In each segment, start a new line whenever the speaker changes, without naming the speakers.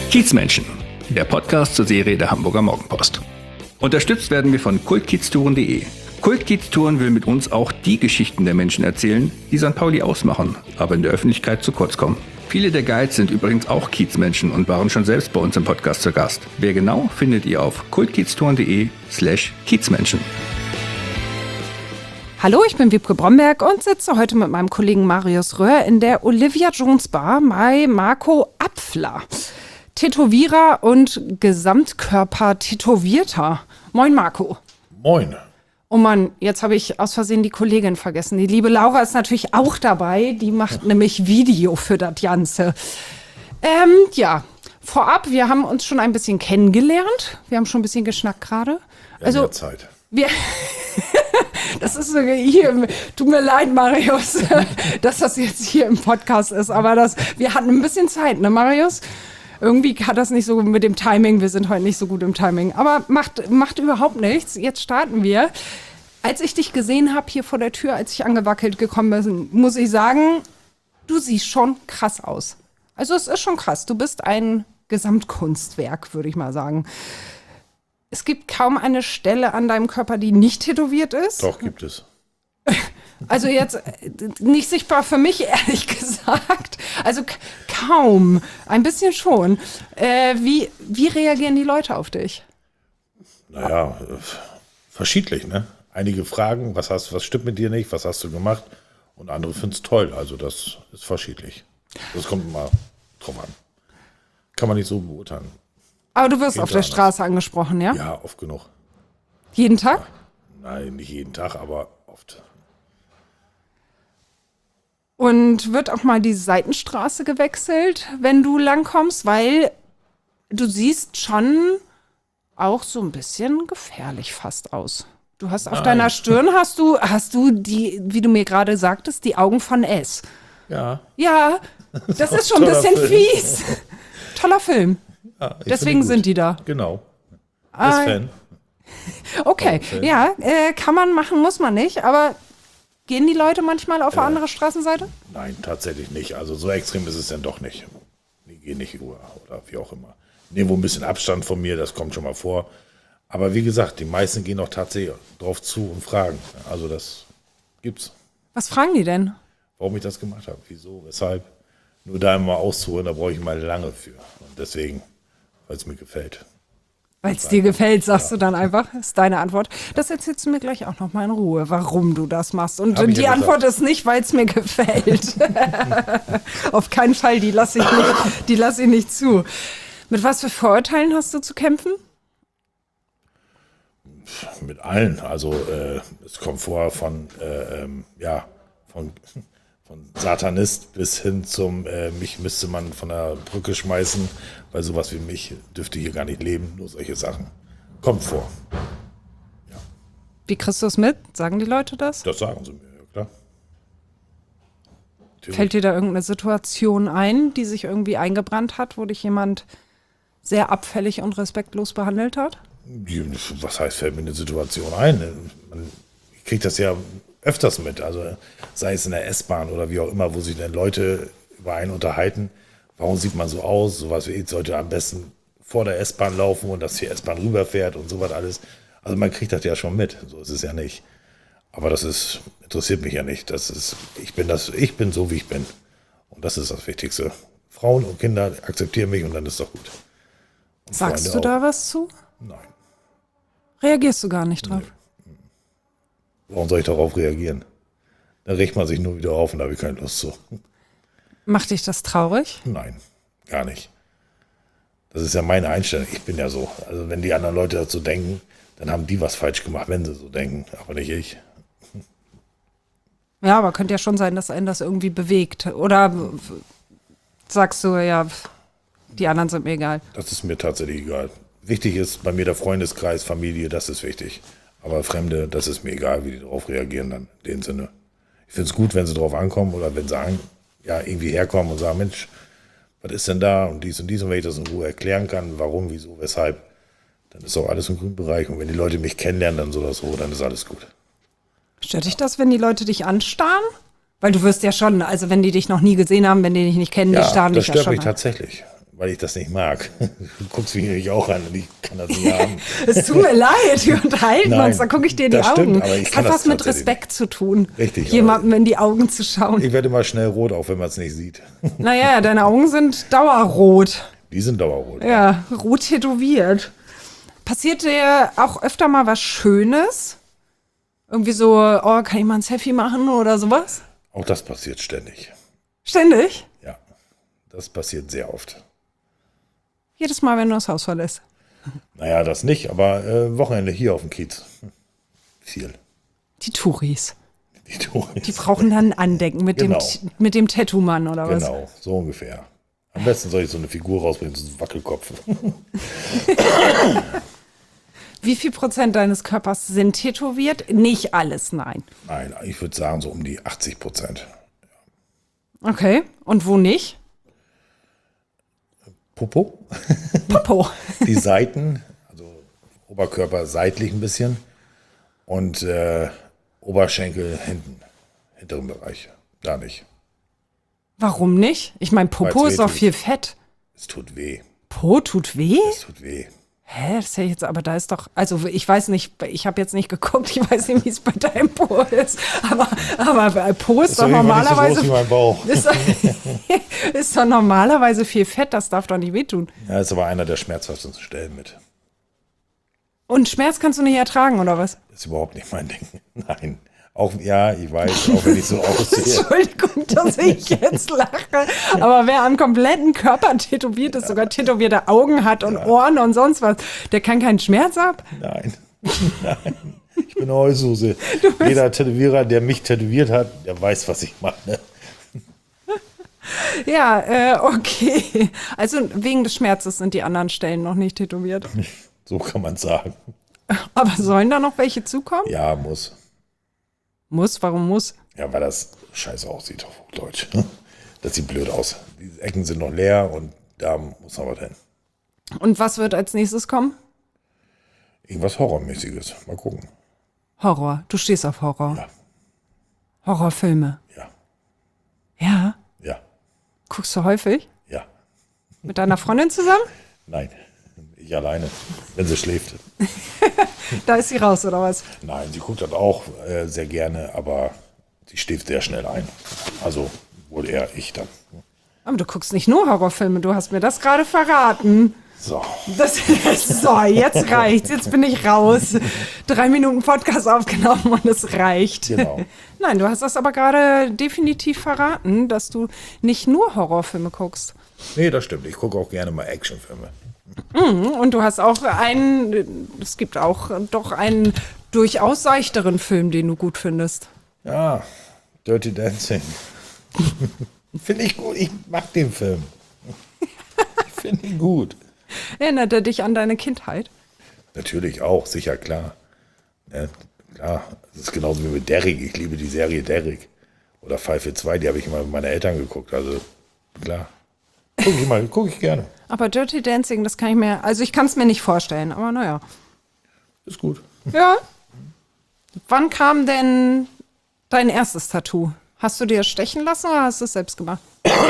Kiezmenschen, der Podcast zur Serie der Hamburger Morgenpost. Unterstützt werden wir von kultkieztouren.de. Kultkieztouren will mit uns auch die Geschichten der Menschen erzählen, die St. Pauli ausmachen, aber in der Öffentlichkeit zu kurz kommen. Viele der Guides sind übrigens auch Kiezmenschen und waren schon selbst bei uns im Podcast zu Gast. Wer genau, findet ihr auf kultkieztouren.de/Kiezmenschen.
Hallo, ich bin Wiebke Bromberg und sitze heute mit meinem Kollegen Marius Röhr in der Olivia Jones Bar bei Marco Apfler. Tätowierer und Gesamtkörper-Tätowierter. Moin Marco.
Moin.
Oh Mann, jetzt habe ich aus Versehen die Kollegin vergessen. Die liebe Laura ist natürlich auch dabei. Die macht nämlich Video für das Ganze. Ja, vorab, wir haben uns schon ein bisschen kennengelernt. Wir haben schon ein bisschen geschnackt gerade.
Also mehr Zeit.
Das ist so hier, tut mir leid, Marius, dass das jetzt hier im Podcast ist. Aber wir hatten ein bisschen Zeit, ne, Marius? Irgendwie hat das nicht so mit dem Timing. Wir sind heute nicht so gut im Timing. Aber macht überhaupt nichts. Jetzt starten wir. Als ich dich gesehen habe hier vor der Tür, als ich angewackelt gekommen bin, muss ich sagen, du siehst schon krass aus. Also es ist schon krass. Du bist ein Gesamtkunstwerk, würde ich mal sagen. Es gibt kaum eine Stelle an deinem Körper, die nicht tätowiert ist.
Doch, gibt es.
Also jetzt nicht sichtbar für mich, ehrlich gesagt. Also kaum. Ein bisschen schon. Wie reagieren die Leute auf dich?
Naja, verschiedentlich, ne? Einige fragen, was stimmt mit dir nicht, was hast du gemacht? Und andere finden es toll. Also das ist verschiedlich. Das kommt mal drauf an. Kann man nicht so beurteilen.
Aber du wirst auf der Straße angesprochen, ja?
Ja, oft genug.
Jeden Tag?
Nein, nicht jeden Tag, aber oft.
Und wird auch mal die Seitenstraße gewechselt, wenn du langkommst? Weil du siehst schon auch so ein bisschen gefährlich fast aus. Du hast auf deiner Stirn hast du die, wie du mir gerade sagtest, die Augen von S.
Ja.
Ja, das ist schon ein bisschen fies. Toller Film.
Ja,
deswegen sind die da.
Genau. Ist Fan.
Okay, ja, kann man machen, muss man nicht, aber gehen die Leute manchmal auf eine andere Straßenseite?
Nein, tatsächlich nicht. Also so extrem ist es dann doch nicht. Die gehen nicht oder wie auch immer. Nehmen wohl ein bisschen Abstand von mir, das kommt schon mal vor. Aber wie gesagt, die meisten gehen auch tatsächlich drauf zu und fragen. Also das gibt's.
Was fragen die denn?
Warum ich das gemacht habe, wieso, weshalb. Nur da immer auszuholen, da brauche ich mal lange für. Und deswegen, weil es mir gefällt.
Weil es dir gefällt, sagst du dann einfach, ist deine Antwort. Das erzählst du mir gleich auch noch mal in Ruhe, warum du das machst. Und die Antwort ist nicht, weil es mir gefällt. Auf keinen Fall, die lasse ich nicht zu. Mit was für Vorurteilen hast du zu kämpfen?
Mit allen. Also es kommt vor von Satanist bis hin zum mich müsste man von der Brücke schmeißen, weil sowas wie mich dürfte hier gar nicht leben. Nur solche Sachen. Kommt vor. Ja.
Wie kriegst du es mit? Sagen die Leute das?
Das sagen sie mir, ja klar.
Fällt dir da irgendeine Situation ein, die sich irgendwie eingebrannt hat, wo dich jemand sehr abfällig und respektlos behandelt hat?
Was heißt, fällt mir eine Situation ein? Ich kriege das ja öfters mit, also sei es in der S-Bahn oder wie auch immer, wo sich dann Leute über einen unterhalten. Warum sieht man so aus? Sowas wie ich sollte am besten vor der S-Bahn laufen und dass die S-Bahn rüberfährt und sowas alles. Also man kriegt das ja schon mit, so ist es ja nicht. Aber interessiert mich ja nicht. Ich bin so, wie ich bin. Und das ist das Wichtigste. Frauen und Kinder akzeptieren mich und dann ist doch gut. Und
sagst du da was zu?
Nein.
Reagierst du gar nicht drauf?
Nee. Warum soll ich darauf reagieren? Dann regt man sich nur wieder auf und da habe ich keine Lust zu.
Macht dich das traurig?
Nein, gar nicht. Das ist ja meine Einstellung. Ich bin ja so. Also wenn die anderen Leute dazu denken, dann haben die was falsch gemacht, wenn sie so denken. Aber nicht ich.
Ja, aber könnte ja schon sein, dass einen das irgendwie bewegt. Oder sagst du, ja, die anderen sind mir egal? Das
ist mir tatsächlich egal. Wichtig ist bei mir der Freundeskreis, Familie, das ist wichtig. Aber Fremde, das ist mir egal, wie die darauf reagieren dann, in dem Sinne. Ich finde es gut, wenn sie drauf ankommen oder wenn sie irgendwie herkommen und sagen, Mensch, was ist denn da und dies und wenn ich das in Ruhe erklären kann, warum, wieso, weshalb, dann ist auch alles im grünen Bereich. Und wenn die Leute mich kennenlernen, dann so oder so, dann ist alles gut.
Stört dich das, wenn die Leute dich anstarren? Weil du wirst ja schon, also wenn die dich noch nie gesehen haben, wenn die dich nicht kennen, die starren dich ja schon.
Das stört mich tatsächlich. weil ich das nicht mag. Du guckst mich nämlich auch an und ich kann das nicht haben.
Es tut mir leid, wir unterhalten
Nein,
uns, da gucke ich dir in die
das
Augen.
stimmt, aber ich
Es
kann
hat
das
was mit
tatsächlich
Respekt zu tun,
Richtig,
jemandem in die Augen zu schauen.
Ich werde immer schnell rot, auch wenn man es nicht sieht.
Naja, deine Augen sind dauerrot.
Die sind dauerrot.
Ja, rot tätowiert. Passiert dir auch öfter mal was Schönes? Irgendwie so, oh, kann ich mal ein Selfie machen oder sowas?
Auch das passiert ständig.
Ständig?
Ja, das passiert sehr oft.
Jedes Mal, wenn du das Haus verlässt.
Naja, das nicht, aber Wochenende hier auf dem Kiez. Viel.
Die Touris.
Die Touris.
Die brauchen dann ein Andenken mit
Genau.
mit dem Tattoo-Mann oder was?
Genau, so ungefähr. Am besten soll ich so eine Figur rausbringen, so einen Wackelkopf.
Wie viel Prozent deines Körpers sind tätowiert? Nicht alles, nein.
Nein, ich würde sagen so um die 80%.
Okay, und wo nicht?
Popo,
Popo.
die Seiten, also Oberkörper seitlich ein bisschen und Oberschenkel hinten, hinteren Bereich, da nicht.
Warum nicht? Ich meine, Popo
Weil's
ist doch
weh tut.
viel Fett.
Es tut weh,
Po tut weh?
es tut weh.
Hä, das ist ja jetzt, aber da ist doch, also ich weiß nicht, ich habe jetzt nicht geguckt, ich weiß nicht, wie es bei deinem Po ist, aber bei Po ist doch
auf jeden Fall nicht so
normalerweise,
groß wie mein Bauch.
ist doch normalerweise viel Fett, das darf doch nicht wehtun.
Ja, ist aber einer der schmerzhaftesten Stellen mit.
Und Schmerz kannst du nicht ertragen, oder was?
Ist überhaupt nicht mein Ding. Nein. Auch, ja, ich weiß, auch wenn ich so aussehe.
Entschuldigung, dass ich jetzt lache, aber wer am kompletten Körper tätowiert ist, sogar tätowierte Augen hat und Ohren und sonst was, der kann keinen Schmerz ab?
Nein. Nein. Ich bin eine Heulsuse. Jeder Tätowierer, der mich tätowiert hat, der weiß, was ich meine.
Ja, okay. Also wegen des Schmerzes sind die anderen Stellen noch nicht tätowiert.
So kann man sagen.
Aber sollen da noch welche zukommen?
Ja, muss.
Muss? Warum muss?
Ja, weil das scheiße aussieht auf Hochdeutsch. Das sieht blöd aus. Die Ecken sind noch leer und da muss noch was hin.
Und was wird als nächstes kommen?
Irgendwas Horrormäßiges. Mal gucken.
Horror. Du stehst auf Horror.
Ja.
Horrorfilme.
Ja.
Ja.
Ja.
Guckst du häufig?
Ja.
Mit deiner Freundin zusammen?
Nein. Ich alleine, wenn sie schläft.
Da ist sie raus, oder was?
Nein, sie guckt das auch sehr gerne, aber sie schläft sehr schnell ein. Also wohl eher ich dann.
Aber du guckst nicht nur Horrorfilme, du hast mir das gerade verraten.
So.
So, jetzt reicht's. Jetzt bin ich raus. 3 Minuten Podcast aufgenommen und es reicht.
Genau.
Nein, du hast das aber gerade definitiv verraten, dass du nicht nur Horrorfilme guckst.
Nee, das stimmt. Ich gucke auch gerne mal Actionfilme.
Und du hast auch es gibt auch doch einen durchaus seichteren Film, den du gut findest.
Ja, Dirty Dancing. Finde ich gut. Ich mag den Film. Ich finde ihn gut.
Erinnert er dich an deine Kindheit?
Natürlich auch, sicher, klar. Ja, klar, das ist genauso wie mit Derrick. Ich liebe die Serie Derrick. Oder Pfeife 2, die habe ich immer mit meinen Eltern geguckt. Also, klar. Guck ich gerne.
Aber Dirty Dancing, das kann ich mir, also ich kann es mir nicht vorstellen, aber naja.
Ist gut.
Ja. Wann kam denn dein erstes Tattoo? Hast du dir stechen lassen oder hast du es selbst gemacht?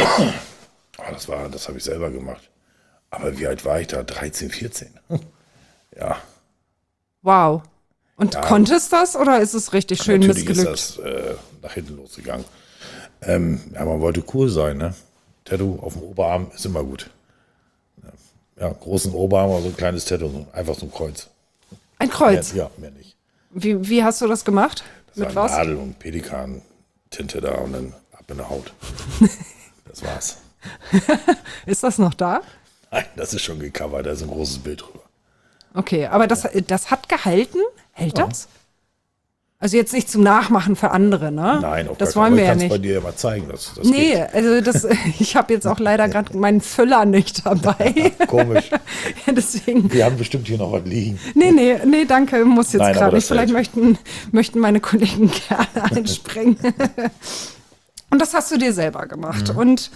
Das habe ich selber gemacht. Aber wie alt war ich da? 13, 14. Ja.
Wow. Und konntest das oder ist es richtig schön
Natürlich
missglückt?
ist das nach hinten losgegangen. Ja, man wollte cool sein, ne? Tattoo auf dem Oberarm ist immer gut. Ja, großen Oberarm oder so ein kleines Tattoo, einfach so ein Kreuz.
Ein Kreuz?
Ja, mehr nicht.
Wie hast du das gemacht?
Das
Mit
war
was?
Nadel und Pelikan, Tinte da und dann ab in der Haut. Das war's.
Ist das noch da?
Nein, das ist schon gecovert, da ist ein großes Bild drüber.
Okay, aber das hat gehalten? Hält das? Also jetzt nicht zum Nachmachen für andere, ne?
Nein, auf
das
gar keinen
wollen wir ja
Fall. Ich kann es bei
nicht.
dir ja mal zeigen. Das
Nee,
geht.
also ich habe jetzt auch leider gerade meinen Füller nicht dabei.
Komisch.
Ja, deswegen.
Wir haben bestimmt hier noch was liegen.
Nee, danke, muss jetzt
Nein, aber
gerade nicht.
das
Vielleicht möchten meine Kollegen gerne einspringen. Und das hast du dir selber gemacht. Und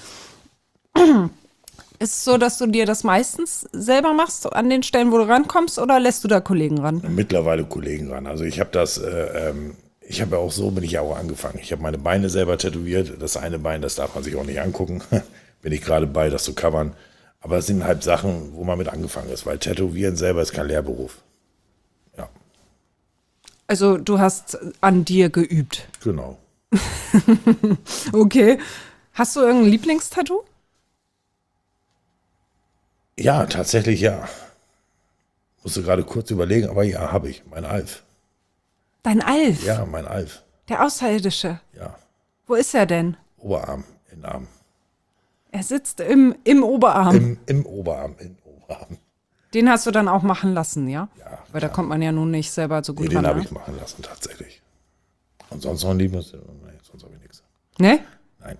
ist es so, dass du dir das meistens selber machst, an den Stellen, wo du rankommst, oder lässt du da Kollegen ran?
Mittlerweile Kollegen ran. Also ich habe ich habe ja auch so, bin ich ja auch angefangen. Ich habe meine Beine selber tätowiert. Das eine Bein, das darf man sich auch nicht angucken. Bin ich gerade bei, das zu covern. Aber es sind halt Sachen, wo man mit angefangen ist, weil Tätowieren selber ist kein Lehrberuf. Ja,
Also du hast an dir geübt.
genau.
Okay. Hast du irgendein Lieblingstattoo?
Ja, tatsächlich ja. Musste gerade kurz überlegen, aber ja, habe ich. Mein Alf.
Dein Alf,
Ja, mein Alf.
der Außerirdische.
Ja,
Wo ist er denn?
Oberarm, Innenarm.
Er sitzt im Oberarm.
Im Oberarm, in Oberarm.
Den hast du dann auch machen lassen, ja?
Ja,
Weil da kommt man ja nun nicht selber so
Nee,
gut
den
ran.
habe
Ne?
ich machen lassen, tatsächlich. Und sonst noch ein Lieblings... Nee, sonst habe ich nichts.
Ne?
Nein,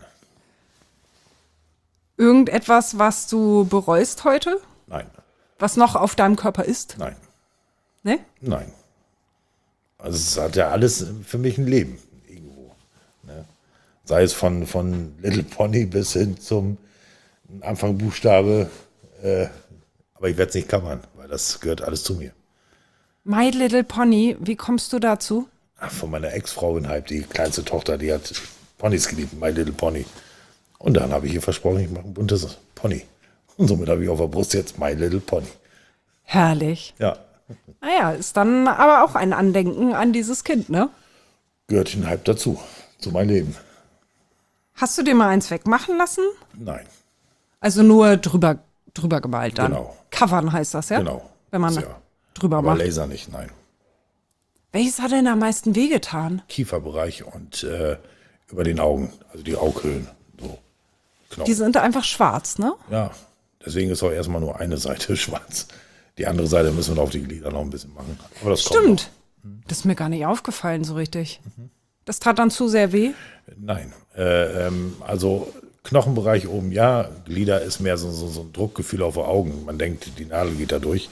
Irgendetwas, was du bereust heute?
nein,
Was noch auf deinem Körper ist?
nein,
Ne?
nein. Also es hat ja alles für mich ein Leben irgendwo. Ne? Sei es von Little Pony bis hin zum Anfangbuchstabe. Aber ich werde es nicht covern, weil das gehört alles zu mir.
My Little Pony, wie kommst du dazu?
Ach, von meiner Ex-Frau in Halb, die kleinste Tochter, die hat Ponys geliebt, My Little Pony. Und dann habe ich ihr versprochen, ich mache ein buntes Pony. Und somit habe ich auf der Brust jetzt My Little Pony.
Herrlich.
Ja,
Naja, ist dann aber auch ein Andenken an dieses Kind, ne?
gehört in Halb dazu, zu meinem Leben.
Hast du dir mal eins wegmachen lassen?
Nein,
Also nur drüber gemalt dann.
Genau.
Covern heißt das, ja?
genau.
Wenn man
Ja.
drüber
Aber
macht.
Laser nicht, nein.
Welches hat denn am meisten wehgetan?
Kieferbereich und über den Augen, also die Aughöhlen. So. Knochen.
Die sind einfach schwarz, ne?
Ja, deswegen ist auch erstmal nur eine Seite schwarz. Die andere Seite müssen wir auf die Glieder noch ein bisschen machen. Aber das kommt
Stimmt. Das ist mir gar nicht aufgefallen so richtig. Das tat dann zu sehr weh.
noch. Nein, also Knochenbereich oben ja, Glieder ist mehr so ein Druckgefühl auf die Augen. Man denkt, die Nadel geht da durch.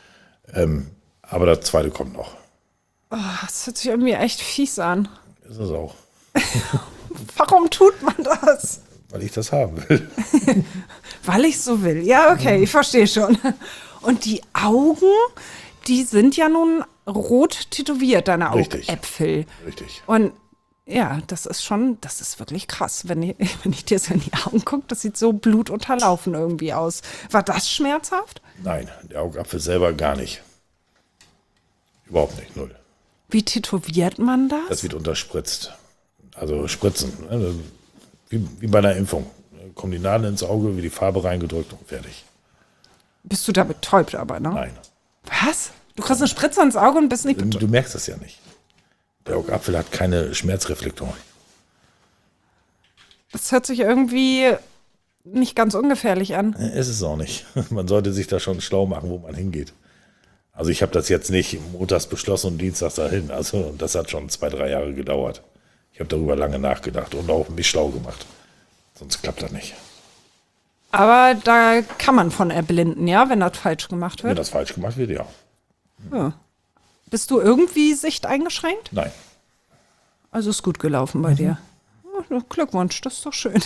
Aber das zweite kommt noch.
Oh, das hört sich irgendwie echt fies an.
Ist es auch,
Warum tut man das?
weil ich das haben will.
Weil ich so will. Ja, okay, ich verstehe schon. Und die Augen, die sind ja nun rot tätowiert, deine
Richtig.
Augäpfel.
Richtig.
Und ja, das ist wirklich krass. Wenn ich dir so in die Augen gucke, das sieht so blutunterlaufen irgendwie aus. War das schmerzhaft?
Nein, der Augapfel selber gar nicht. Überhaupt nicht, null.
Wie tätowiert man das?
Das wird unterspritzt. Also spritzen. Ne? Wie bei einer Impfung. Kommen die Nadeln ins Auge, wird die Farbe reingedrückt und fertig.
Bist du da betäubt aber, ne?
Nein.
Was? Du kriegst eine Spritze ins Auge und bist nicht betäubt?
Du merkst das ja nicht. Der Augapfel hat keine Schmerzreflektoren.
Das hört sich irgendwie nicht ganz ungefährlich an.
Ist es auch nicht. Man sollte sich da schon schlau machen, wo man hingeht. Also ich habe das jetzt nicht montags beschlossen und dienstags dahin. Also das hat schon 2-3 Jahre gedauert. Ich habe darüber lange nachgedacht und auch mich schlau gemacht. Sonst klappt das nicht.
Aber da kann man von erblinden, ja, wenn das falsch gemacht
Wenn
wird.
das falsch gemacht wird, ja.
Ja. Bist du irgendwie sichteingeschränkt?
Nein.
Also ist gut gelaufen bei dir. Ja, Glückwunsch, das ist doch schön.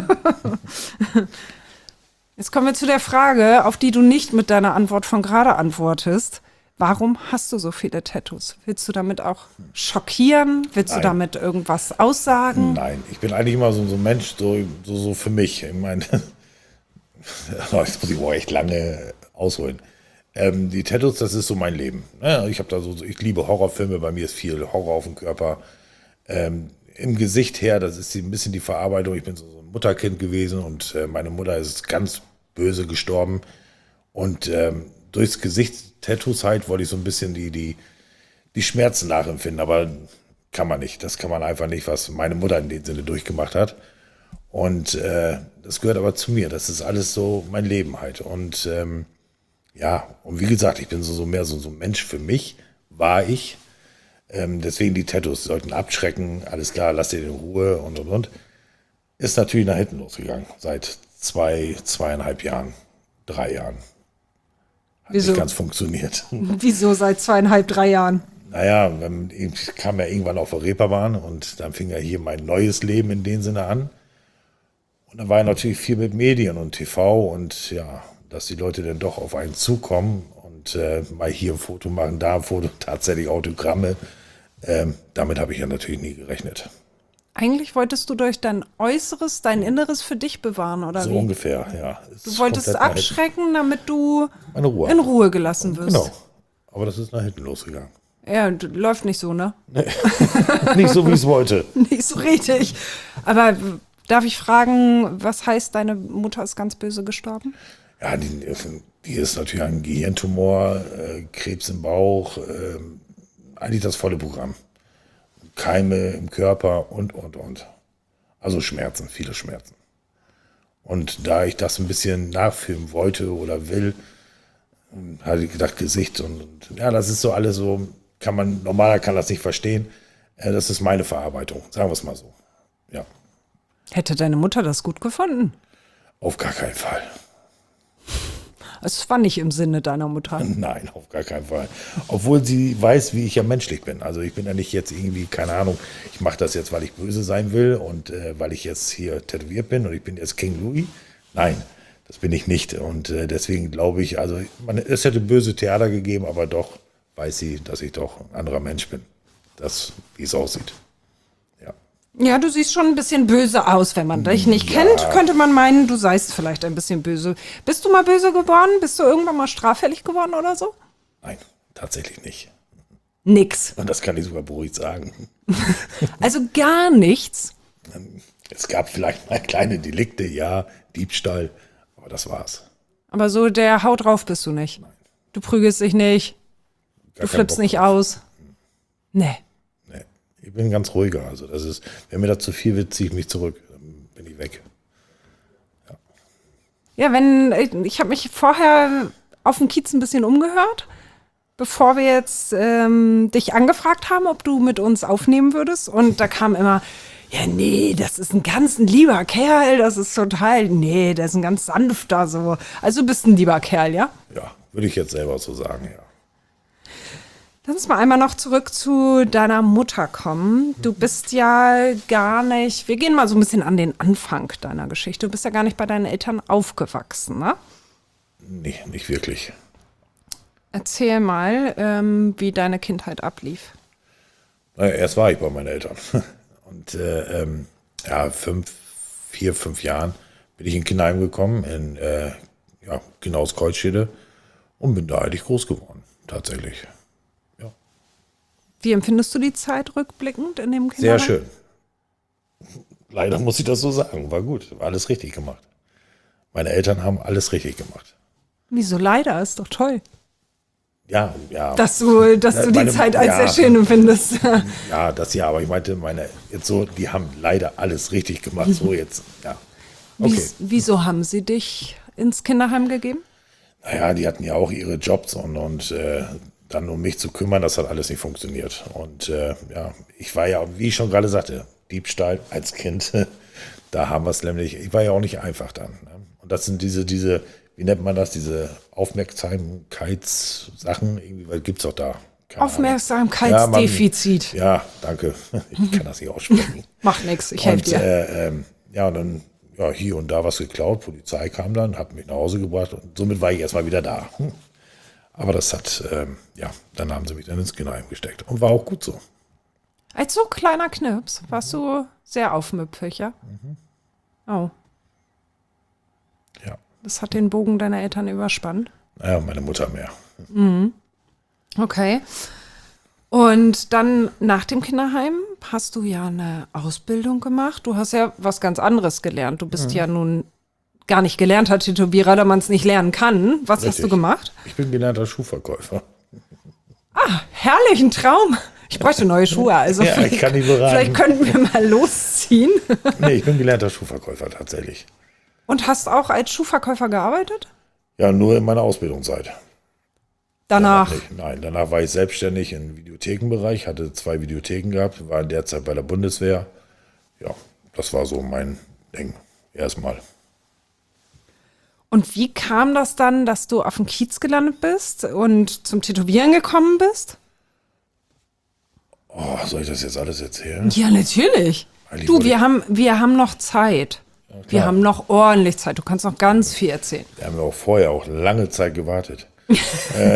Jetzt kommen wir zu der Frage, auf die du nicht mit deiner Antwort von gerade antwortest. Warum hast du so viele Tattoos? Willst du damit auch schockieren? Willst du
Nein.
damit irgendwas aussagen?
Nein, ich bin eigentlich immer so ein Mensch, so für mich. Ich meine, jetzt muss ich wohl echt lange ausholen. Die Tattoos, das ist so mein Leben. Ja, ich liebe Horrorfilme, bei mir ist viel Horror auf dem Körper. Im Gesicht her, das ist ein bisschen die Verarbeitung. Ich bin so ein Mutterkind gewesen und meine Mutter ist ganz böse gestorben. Und durchs Gesicht Tattoos halt wollte ich so ein bisschen die Schmerzen nachempfinden, aber kann man nicht. Das kann man einfach nicht, was meine Mutter in dem Sinne durchgemacht hat. Und das gehört aber zu mir. Das ist alles so mein Leben halt. Und ja, und wie gesagt, ich bin mehr so ein Mensch für mich, war ich. Deswegen die Tattoos sollten abschrecken. Alles klar, lass dir in Ruhe und. Ist natürlich nach hinten losgegangen. Seit 2,5 Jahren, 3 Jahren. Hat
Wieso?
nicht ganz funktioniert.
Wieso seit 2,5, 3 Jahren?
Naja, ich kam ja irgendwann auf der Reeperbahn und dann fing ja hier mein neues Leben in dem Sinne an. Und dann war ja natürlich viel mit Medien und TV und ja, dass die Leute dann doch auf einen zukommen und mal hier ein Foto machen, da ein Foto, tatsächlich Autogramme. Damit habe ich ja natürlich nie gerechnet.
Eigentlich wolltest du durch dein Äußeres, dein Inneres für dich bewahren, oder
So
wie?
ungefähr, ja.
Du wolltest abschrecken, damit du
Meine Ruhe.
in Ruhe gelassen wirst.
Genau. Aber das ist nach hinten losgegangen.
Ja, läuft nicht so, ne?
Nicht so, wie ich es wollte.
Nicht so richtig. Aber darf ich fragen, was heißt, deine Mutter ist ganz böse gestorben?
Ja, die ist natürlich ein Gehirntumor, Krebs im Bauch, eigentlich das volle Programm. Keime im Körper und. Also Schmerzen, viele Schmerzen. Und da ich das ein bisschen nachfilmen wollte oder will, hatte ich gedacht, Gesicht und ja, das ist so alles so, normaler kann das nicht verstehen. Das ist meine Verarbeitung, sagen wir es mal so. Ja.
Hätte deine Mutter das gut gefunden?
Auf gar keinen Fall.
Es war nicht im Sinne deiner Mutter.
Nein, auf gar keinen Fall. Obwohl sie weiß, wie ich ja menschlich bin. Also ich bin ja nicht jetzt irgendwie, keine Ahnung, ich mache das jetzt, weil ich böse sein will und weil ich jetzt hier tätowiert bin und ich bin jetzt King Louis. Nein, das bin ich nicht. Und deswegen glaube ich, also es hätte böse Theater gegeben, aber doch weiß sie, dass ich doch ein anderer Mensch bin. Das, wie es aussieht. Ja.
Ja, du siehst schon ein bisschen böse aus. Wenn man dich nicht kennt, könnte man meinen, du seist vielleicht ein bisschen böse. Bist du mal böse geworden? Bist du irgendwann mal straffällig geworden oder so?
Nein, tatsächlich nicht.
Nix.
Und das kann ich sogar beruhigt sagen.
Also gar nichts.
Es gab vielleicht mal kleine Delikte, ja, Diebstahl, aber das war's.
Aber so der Haut drauf bist du nicht.
Nein.
Du prügelst dich nicht.
Gar
Du
keinen
flippst
Bock
nicht
drauf.
aus. Nee.
Nee, ich bin ganz ruhiger. Also das ist, wenn mir das zu viel wird, ziehe ich mich zurück. Dann bin ich weg.
Ja, ich habe mich vorher auf dem Kiez ein bisschen umgehört, bevor wir jetzt dich angefragt haben, ob du mit uns aufnehmen würdest. Und da kam immer, ja, nee, das ist ein ganz lieber Kerl, das ist total, nee, der ist ein ganz sanfter so. Also du bist ein lieber Kerl, ja?
Ja, würde ich jetzt selber so sagen, ja.
Lass uns mal einmal noch zurück zu deiner Mutter kommen. Du bist ja gar nicht, wir gehen mal so ein bisschen an den Anfang deiner Geschichte. Du bist ja gar nicht bei deinen Eltern aufgewachsen, ne?
Nee, nicht wirklich.
Erzähl mal, wie deine Kindheit ablief.
Naja, erst war ich bei meinen Eltern. Und ja, 4, 5 Jahren bin ich in Kinderheim gekommen, in genau aus Keutschede und bin da eigentlich groß geworden, tatsächlich. Ja.
Wie empfindest du die Zeit rückblickend in dem Kinderheim?
Sehr schön. Leider muss ich das so sagen. War gut, war alles richtig gemacht. Meine Eltern haben alles richtig gemacht.
Wieso leider? Ist doch toll.
Ja.
Dass du die Zeit als sehr schön empfindest.
Ja, das ja, aber ich meinte, die haben leider alles richtig gemacht. So jetzt, ja. Okay.
Wieso haben sie dich ins Kinderheim gegeben?
Naja, die hatten ja auch ihre Jobs und dann um mich zu kümmern, das hat alles nicht funktioniert. Und ja, ich war ja, wie ich schon gerade sagte, Diebstahl als Kind, da haben wir es nämlich, ich war ja auch nicht einfach dann. Ne? Und das sind diese, wie nennt man das, diese Aufmerksamkeitssachen, irgendwie, gibt es doch da. Keine
Aufmerksamkeitsdefizit.
Ja, danke. Ich kann das nicht aussprechen.
Macht nichts, ich helfe dir.
Ja, und dann hier und da was geklaut. Polizei kam dann, hat mich nach Hause gebracht und somit war ich erstmal wieder da. Aber das hat, dann haben sie mich dann ins Kinderheim gesteckt und war auch gut so.
Als so kleiner Knirps warst du sehr aufmüpfig, ja? Oh.
Ja.
Das hat den Bogen deiner Eltern überspannt.
Naja, meine Mutter mehr.
Okay. Und dann nach dem Kinderheim hast du ja eine Ausbildung gemacht. Du hast ja was ganz anderes gelernt. Du bist ja nun gar nicht gelernter Tätowierer, da man es nicht lernen kann. Was hast du gemacht?
Ich bin gelernter Schuhverkäufer.
Ah, herrlich, ein Traum. Ich bräuchte neue Schuhe. Also
Ja, ich kann die beraten.
vielleicht könnten wir mal losziehen.
Nee, ich bin gelernter Schuhverkäufer tatsächlich.
Und hast auch als Schuhverkäufer gearbeitet?
Ja, nur in meiner Ausbildungszeit.
Danach.
Nicht. Nein, danach war ich selbstständig im Videothekenbereich, hatte 2 Videotheken gehabt, war in der Zeit bei der Bundeswehr. Ja, das war so mein Ding. Erstmal.
Und wie kam das dann, dass du auf dem Kiez gelandet bist und zum Tätowieren gekommen bist?
Oh, soll ich das jetzt alles erzählen?
Ja, natürlich.
Eigentlich
Du, wir haben noch Zeit. Wir haben noch ordentlich Zeit. Du kannst noch ganz viel erzählen.
Wir haben ja auch vorher auch lange Zeit gewartet,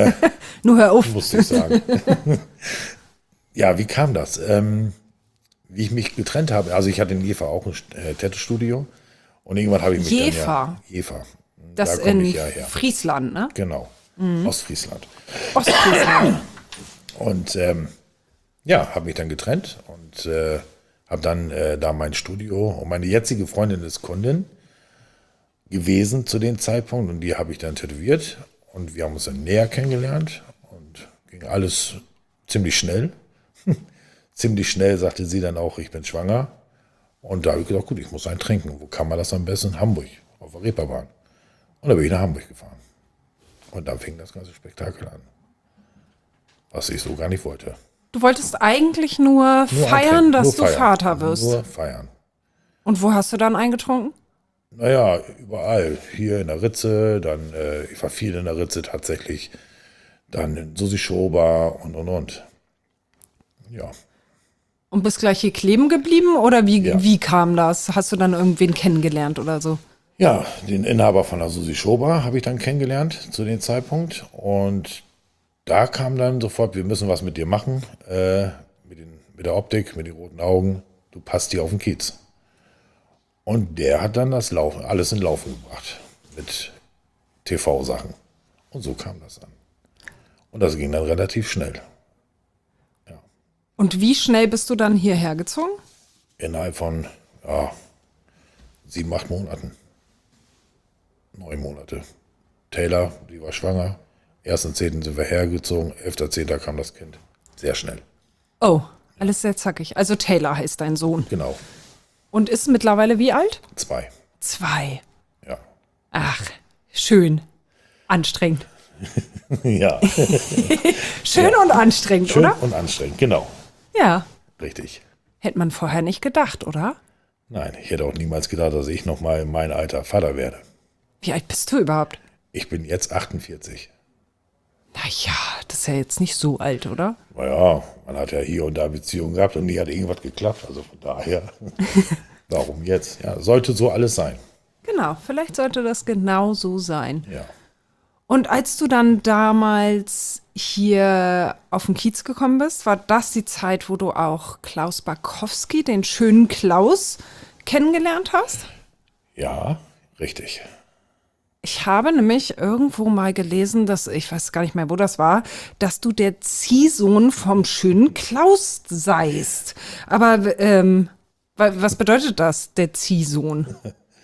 Nur hör auf.
musste ich sagen. Ja, wie kam das? wie ich mich getrennt habe. Also ich hatte in Jever auch ein Tattoo-Studio und irgendwann habe ich mich
Jever?
Jever.
Das
da komme
in
ich ja her.
Friesland, ne?
Genau, Ostfriesland.
Ostfriesland.
Und habe mich dann getrennt und habe dann da mein Studio und meine jetzige Freundin ist Kundin gewesen zu dem Zeitpunkt und die habe ich dann tätowiert und wir haben uns dann näher kennengelernt und ging alles ziemlich schnell. Ziemlich schnell sagte sie dann auch, ich bin schwanger. Und da habe ich gedacht, gut, ich muss einen trinken. Wo kann man das am besten? In Hamburg, auf der Reeperbahn. Und da bin ich nach Hamburg gefahren. Und dann fing das ganze Spektakel an. Was ich so gar nicht wollte.
Du wolltest eigentlich nur feiern, dass du Vater wirst.
Nur feiern.
Und wo hast du dann eingetrunken?
Naja, überall. Hier in der Ritze, dann, ich war viel in der Ritze tatsächlich. Dann in Susi Schober und. Ja.
Und bist gleich hier kleben geblieben oder wie,
Ja.
wie kam das? Hast du dann irgendwen kennengelernt oder so?
Ja, den Inhaber von der Susi Schober habe ich dann kennengelernt zu dem Zeitpunkt. Und da kam dann sofort, wir müssen was mit dir machen. Mit der Optik, mit den roten Augen. Du passt hier auf den Kiez. Und der hat dann das Laufen, alles in Laufen gebracht. Mit TV-Sachen. Und so kam das dann. Und das ging dann relativ schnell.
Und wie schnell bist du dann hierher gezogen?
Innerhalb von 7, 8 Monaten. 9 Monate. Taylor, die war schwanger. 1.10. sind wir hergezogen. 11.10. kam das Kind. Sehr schnell.
Oh, alles sehr zackig. Also Taylor heißt dein Sohn.
Genau.
Und ist mittlerweile wie alt?
2.
2.
Ja.
Ach, schön. Anstrengend.
Ja.
Schön und anstrengend,
Schön
oder?
und anstrengend, genau.
Ja.
Richtig.
Hätte man vorher nicht gedacht, oder?
Nein, ich hätte auch niemals gedacht, dass ich nochmal in mein Alter Vater werde.
Wie alt bist du überhaupt?
Ich bin jetzt 48.
Naja, das ist ja jetzt nicht so alt, oder?
Naja, man hat ja hier und da Beziehungen gehabt und nie hat irgendwas geklappt. Also von daher, warum jetzt? Ja, sollte so alles sein.
Genau, vielleicht sollte das genau so sein.
Ja.
Und als du dann damals hier auf den Kiez gekommen bist, war das die Zeit, wo du auch Klaus Barkowski, den schönen Klaus, kennengelernt hast?
Ja, richtig.
Ich habe nämlich irgendwo mal gelesen, dass, ich weiß gar nicht mehr, wo das war, dass du der Ziehsohn vom schönen Klaus seist. Aber was bedeutet das, der Ziehsohn?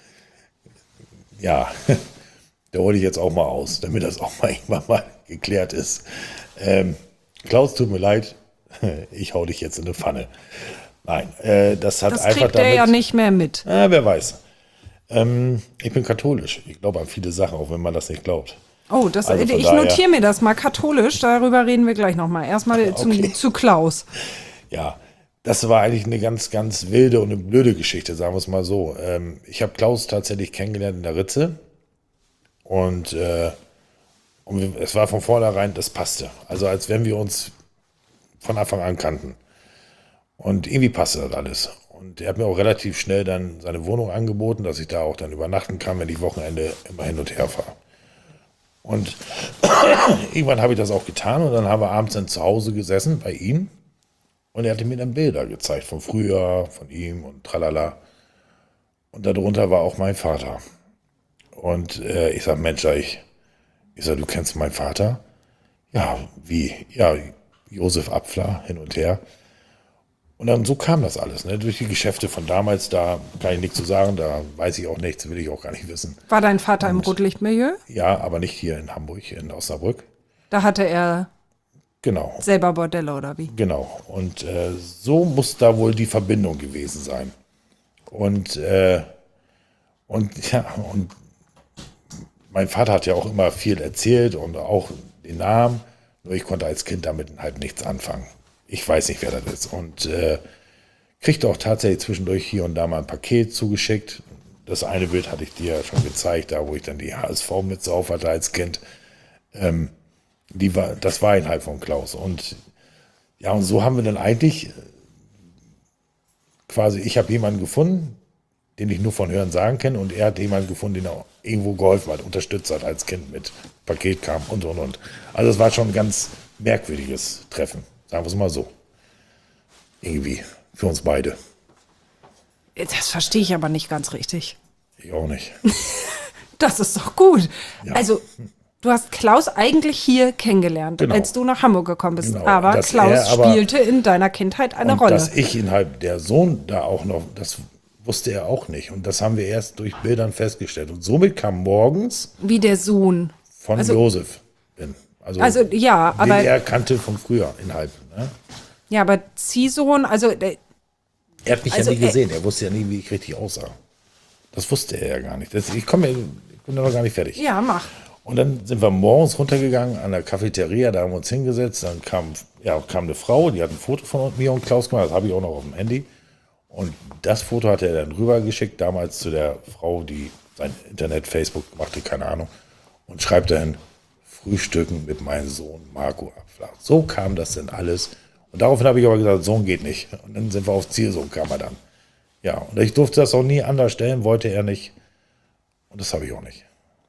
Ja, da hole ich jetzt auch mal aus, damit das auch mal irgendwann mal geklärt ist. Klaus, tut mir leid, ich hau dich jetzt in eine Pfanne. Nein, das hat
Das
einfach
kriegt er
damit,
ja nicht mehr mit.
Wer weiß. Ich bin katholisch. Ich glaube an viele Sachen, auch wenn man das nicht glaubt.
Oh,
Also von
ich
daher-
notiere mir das mal katholisch, darüber reden wir gleich nochmal. Erstmal
Okay.
zu Klaus.
Ja, das war eigentlich eine ganz, ganz wilde und eine blöde Geschichte, sagen wir es mal so. Ich habe Klaus tatsächlich kennengelernt in der Ritze und es war von vornherein, das passte. Also als wenn wir uns von Anfang an kannten. Und irgendwie passte das alles. Und er hat mir auch relativ schnell dann seine Wohnung angeboten, dass ich da auch dann übernachten kann, wenn ich Wochenende immer hin und her fahre. Und irgendwann habe ich das auch getan und dann haben wir abends dann zu Hause gesessen bei ihm und er hatte mir dann Bilder gezeigt von früher, von ihm und tralala. Und darunter war auch mein Vater. Und ich sage, Mensch, ich sage, du kennst meinen Vater? Ja, wie? Ja, Josef Apfler, hin und her. Und dann so kam das alles, ne? Durch die Geschäfte von damals, da kann ich nichts zu sagen, da weiß ich auch nichts, will ich auch gar nicht wissen.
War dein Vater im Rotlichtmilieu?
Ja, aber nicht hier in Hamburg, in Osnabrück.
Da hatte er
Genau,
selber Bordelle oder wie?
genau. Und so muss da wohl die Verbindung gewesen sein. Und mein Vater hat ja auch immer viel erzählt und auch den Namen, nur ich konnte als Kind damit halt nichts anfangen. Ich weiß nicht, wer das ist. Und kriegte auch tatsächlich zwischendurch hier und da mal ein Paket zugeschickt. Das eine Bild hatte ich dir ja schon gezeigt, da wo ich dann die HSV-Mütze auf hatte als Kind. Das war ein Hype von Klaus. Und ja, und so haben wir dann eigentlich quasi, ich habe jemanden gefunden, den ich nur von Hören sagen kenne, und er hat jemanden gefunden, den er auch irgendwo geholfen hat, unterstützt hat als Kind mit Paket kam und. Also es war schon ein ganz merkwürdiges Treffen, sagen wir es mal so. Irgendwie Für uns beide.
Das verstehe ich aber nicht ganz richtig.
Ich auch nicht.
Das ist doch gut.
Ja.
Also, du hast Klaus eigentlich hier kennengelernt,
Genau.
als du nach Hamburg gekommen bist.
Genau.
Aber
Dass
Klaus
er aber-
spielte in deiner Kindheit eine
Und
Rolle.
dass ich ihn halt, der Sohn da auch noch, das wusste er auch nicht. Und das haben wir erst durch Bildern festgestellt. Und somit kam morgens
Wie der Sohn.
von
Also-
Josef bin.
Also, ja,
den
aber,
er kannte von früher in Halpen. Ne?
ja, aber Ziehsohn, also,
Er hat mich
Also,
ja nie gesehen. Er wusste ja nie, wie ich richtig aussah. Das wusste er ja gar nicht. Ich bin ja noch gar nicht fertig.
ja, mach.
Und dann sind wir morgens runtergegangen an der Cafeteria, da haben wir uns hingesetzt. Dann kam eine Frau, die hat ein Foto von mir und Klaus gemacht. Das habe ich auch noch auf dem Handy. Und das Foto hat er dann rübergeschickt, damals zu der Frau, die sein Internet, Facebook machte, keine Ahnung. Und schreibt dann, Frühstücken mit meinem Sohn Marco Apfler. So kam das denn alles. Und daraufhin habe ich aber gesagt, Sohn geht nicht. Und dann sind wir auf Zielsohn, kam er dann. Ja, und ich durfte das auch nie anders stellen, wollte er nicht. Und das habe ich auch nicht.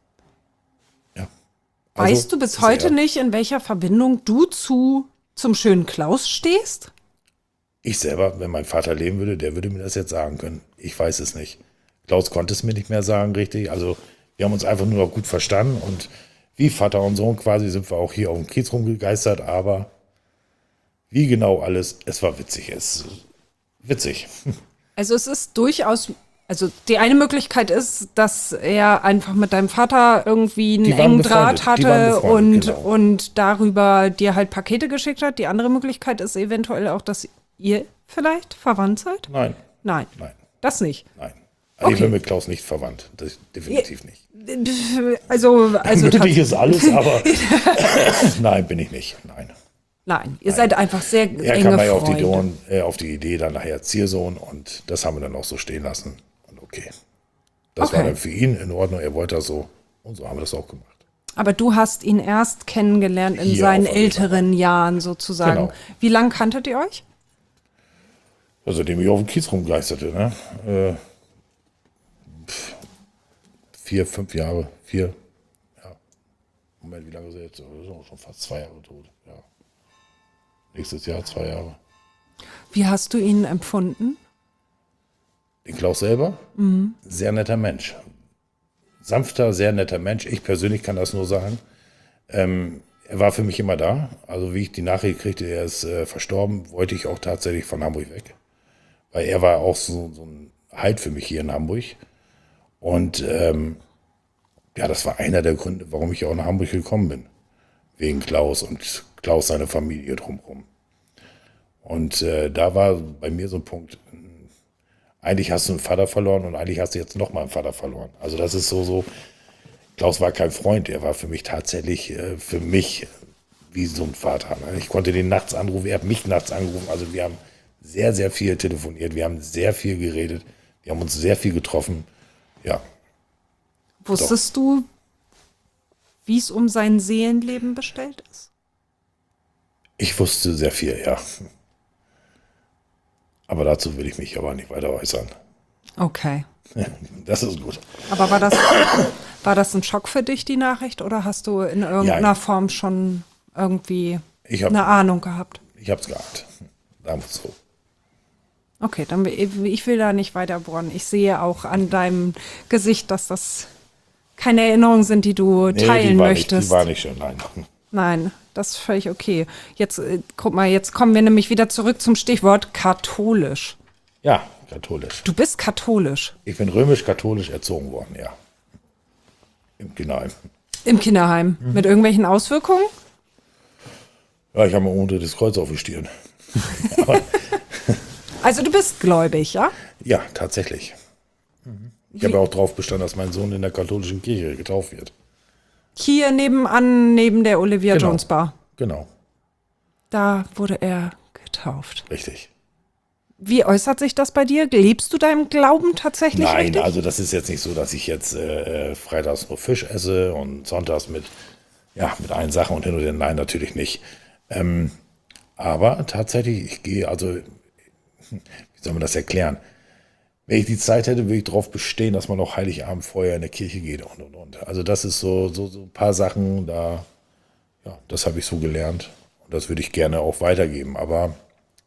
Ja. Also,
Weißt du bis
ist
heute
er.
nicht, in welcher Verbindung du zum schönen Klaus stehst?
Ich selber, wenn mein Vater leben würde, der würde mir das jetzt sagen können. Ich weiß es nicht. Klaus konnte es mir nicht mehr sagen, richtig. Also wir haben uns einfach nur noch gut verstanden. Und wie Vater und Sohn quasi sind wir auch hier auf dem Kiez rumgegeistert. Aber wie genau alles, es war witzig. Witzig.
Also es ist durchaus, also die eine Möglichkeit ist, dass er einfach mit deinem Vater irgendwie einen
Die waren
engen Draht
befreundet, die waren
hatte
befreundet, genau.
und darüber dir halt Pakete geschickt hat. Die andere Möglichkeit ist eventuell auch, dass ihr vielleicht verwandt seid?
Nein,
Nein,
nein,
das nicht.
nein. Also Ich
Okay.
bin mit Klaus nicht verwandt. Das definitiv nicht.
Also
Nötig ist alles, aber nein, bin ich nicht. Nein.
nein, ihr seid einfach sehr
Er
enge
kam mal
Freunde.
auf die Idee, dann nachher Ziehsohn und das haben wir dann auch so stehen lassen. Und okay. Das
Okay.
war dann für ihn in Ordnung, er wollte das so und so haben wir das auch gemacht.
Aber du hast ihn erst kennengelernt in
Hier
seinen
auf jeden Fall.
älteren Jahren sozusagen.
Genau.
Wie lange kanntet ihr euch?
Also dem ich auf dem Kiez rumgeisterte, ne? 4, 5 Jahre, 4, ja. Moment, wie lange ist er jetzt? Das ist auch schon fast 2 Jahre tot, ja. Nächstes Jahr 2 Jahre.
Wie hast du ihn empfunden?
Den Klaus selber, sehr netter Mensch. Sanfter, sehr netter Mensch. Ich persönlich kann das nur sagen. Er war für mich immer da. Also wie ich die Nachricht kriegte, er ist verstorben, wollte ich auch tatsächlich von Hamburg weg. Weil er war auch so ein Halt für mich hier in Hamburg. Und ja, das war einer der Gründe, warum ich auch nach Hamburg gekommen bin. Wegen Klaus und Klaus seine Familie drumherum. Und da war bei mir so ein Punkt, eigentlich hast du einen Vater verloren und eigentlich hast du jetzt nochmal einen Vater verloren. Also das ist so, Klaus war kein Freund, er war für mich tatsächlich, für mich wie so ein Vater. Ne? Ich konnte den nachts anrufen, er hat mich nachts angerufen, also wir haben sehr, sehr viel telefoniert, wir haben sehr viel geredet, wir haben uns sehr viel getroffen, ja.
Wusstest du, wie es um sein Seelenleben bestellt ist?
Ich wusste sehr viel, ja. Aber dazu will ich mich aber nicht weiter äußern.
Okay.
Das ist gut.
Aber war das ein Schock für dich, die Nachricht? Oder hast du in irgendeiner
Ja.
Form schon irgendwie
Ich hab-
eine Ahnung gehabt?
Ich habe es geahnt. Damals so.
Okay, dann ich will da nicht weiter bohren. Ich sehe auch an deinem Gesicht, dass das keine Erinnerungen sind, die du teilen
die war
möchtest.
Nicht, die war nicht schön, nein.
Nein, das ist völlig okay. Jetzt, guck mal, jetzt kommen wir nämlich wieder zurück zum Stichwort katholisch.
Ja, katholisch.
Du bist katholisch
Ich bin römisch-katholisch erzogen worden, ja. Im Kinderheim.
im Kinderheim. Mit irgendwelchen Auswirkungen?
Ja, ich habe mal unter das Kreuz auf die Stirn.
Also du bist gläubig, ja?
Ja, tatsächlich. Ich habe auch drauf bestanden, dass mein Sohn in der katholischen Kirche getauft wird.
Hier nebenan, neben der Olivia
Genau.
Jones Bar.
Genau,
Da wurde er getauft.
richtig.
Wie äußert sich das bei dir? Lebst du deinem Glauben tatsächlich
Nein,
richtig?
also das ist jetzt nicht so, dass ich jetzt freitags nur Fisch esse und sonntags mit allen Sachen und hin und her. Nein, natürlich nicht. Aber tatsächlich, ich gehe, also, wie soll man das erklären? Wenn ich die Zeit hätte, würde ich darauf bestehen, dass man auch Heiligabend vorher in der Kirche geht und. Also das ist so ein paar Sachen, da, ja, das habe ich so gelernt und das würde ich gerne auch weitergeben. Aber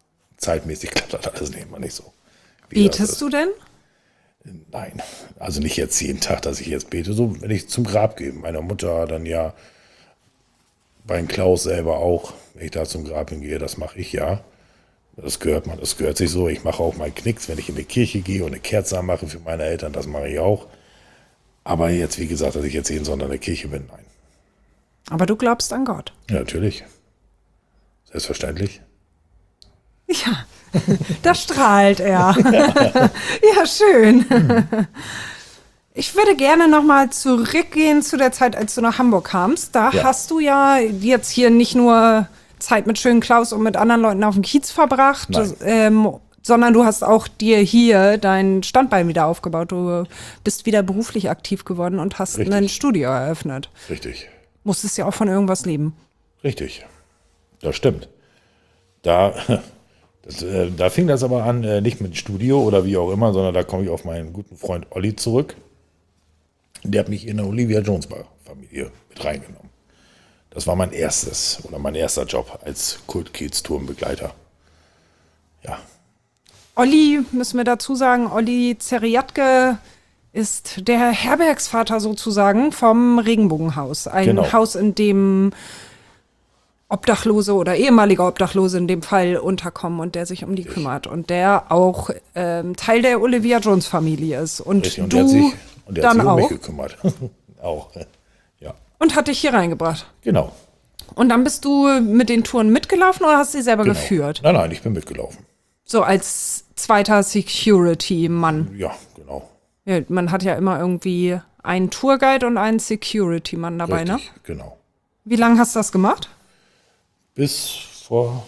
zeitmäßig klappt das alles nicht immer nicht so.
Betest du denn?
Nein, also nicht jetzt jeden Tag, dass ich jetzt bete. So, wenn ich zum Grab gehe, meiner Mutter, dann ja, bei Klaus selber auch, wenn ich da zum Grab hingehe, das mache ich ja. Das gehört sich so. Ich mache auch mal Knicks, wenn ich in die Kirche gehe und eine Kerze mache für meine Eltern, das mache ich auch. Aber jetzt, wie gesagt, dass ich jetzt jeden Sonntag in der Kirche bin, nein.
Aber du glaubst an Gott.
Ja, natürlich. Selbstverständlich.
Ja, da strahlt er. Ja, schön. Ich würde gerne nochmal zurückgehen zu der Zeit, als du nach Hamburg kamst. Da hast du ja jetzt hier nicht nur Zeit mit schönen Klaus und mit anderen Leuten auf dem Kiez verbracht, sondern du hast auch dir hier dein Standbein wieder aufgebaut. Du bist wieder beruflich aktiv geworden und hast ein Studio eröffnet.
Richtig.
Musstest ja auch von irgendwas leben.
Richtig. Das stimmt. Da fing das aber an, nicht mit Studio oder wie auch immer, sondern da komme ich auf meinen guten Freund Olli zurück. Der hat mich in der Olivia Jones-Familie mit reingenommen. Das war mein erster Job als Kult-Kiez-Tourenbegleiter. Ja.
Olli, müssen wir dazu sagen, Olli Zeriatke ist der Herbergsvater sozusagen vom Regenbogenhaus. Ein Haus, in dem Obdachlose oder ehemalige Obdachlose in dem Fall unterkommen und der sich um die kümmert. Und der auch Teil der Olivia Jones Familie ist. Und
richtig,
du
der hat sich um mich
auch.
gekümmert. Auch, ja.
Und hat dich hier reingebracht.
Genau.
Und dann bist du mit den Touren mitgelaufen oder hast du sie selber geführt?
Nein, ich bin mitgelaufen.
So als zweiter Security-Mann.
Ja, genau.
Ja, man hat ja immer irgendwie einen Tourguide und einen Security-Mann dabei,
Richtig,
ne?
genau.
Wie lange hast du das gemacht?
Bis vor,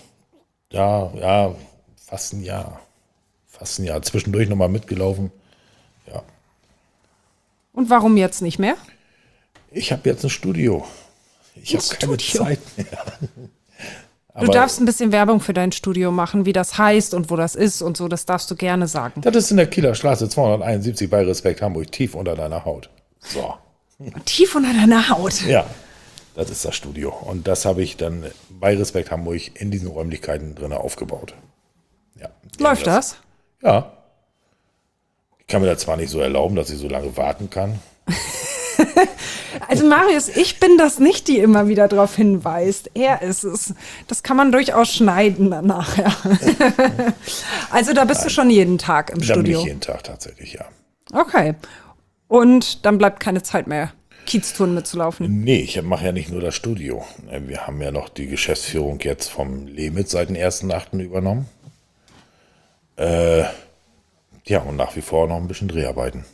fast ein Jahr. Zwischendurch nochmal mitgelaufen. Ja.
Und warum jetzt nicht mehr?
Ich habe jetzt ein Studio. Ich habe keine Zeit mehr.
Du darfst ein bisschen Werbung für dein Studio machen, wie das heißt und wo das ist und so. Das darfst du gerne sagen.
Das ist in der Kieler Straße 271 bei Respekt Hamburg, tief unter deiner Haut. So.
Tief unter deiner Haut.
Ja, das ist das Studio. Und das habe ich dann bei Respekt Hamburg in diesen Räumlichkeiten drin aufgebaut. Ja.
Läuft das?
Ja. Ich kann mir das zwar nicht so erlauben, dass ich so lange warten kann.
Also Marius, ich bin das nicht, die immer wieder darauf hinweist. Er ist es. Das kann man durchaus schneiden dann nachher. Also da bist du schon jeden Tag im
Dann bin
Studio.
ich jeden Tag tatsächlich, ja.
Okay. Und dann bleibt keine Zeit mehr, Kieztouren mitzulaufen.
Nee, ich mache ja nicht nur das Studio. Wir haben ja noch die Geschäftsführung jetzt vom Lemit seit dem 1.8. übernommen. Ja, und nach wie vor noch ein bisschen Dreharbeiten.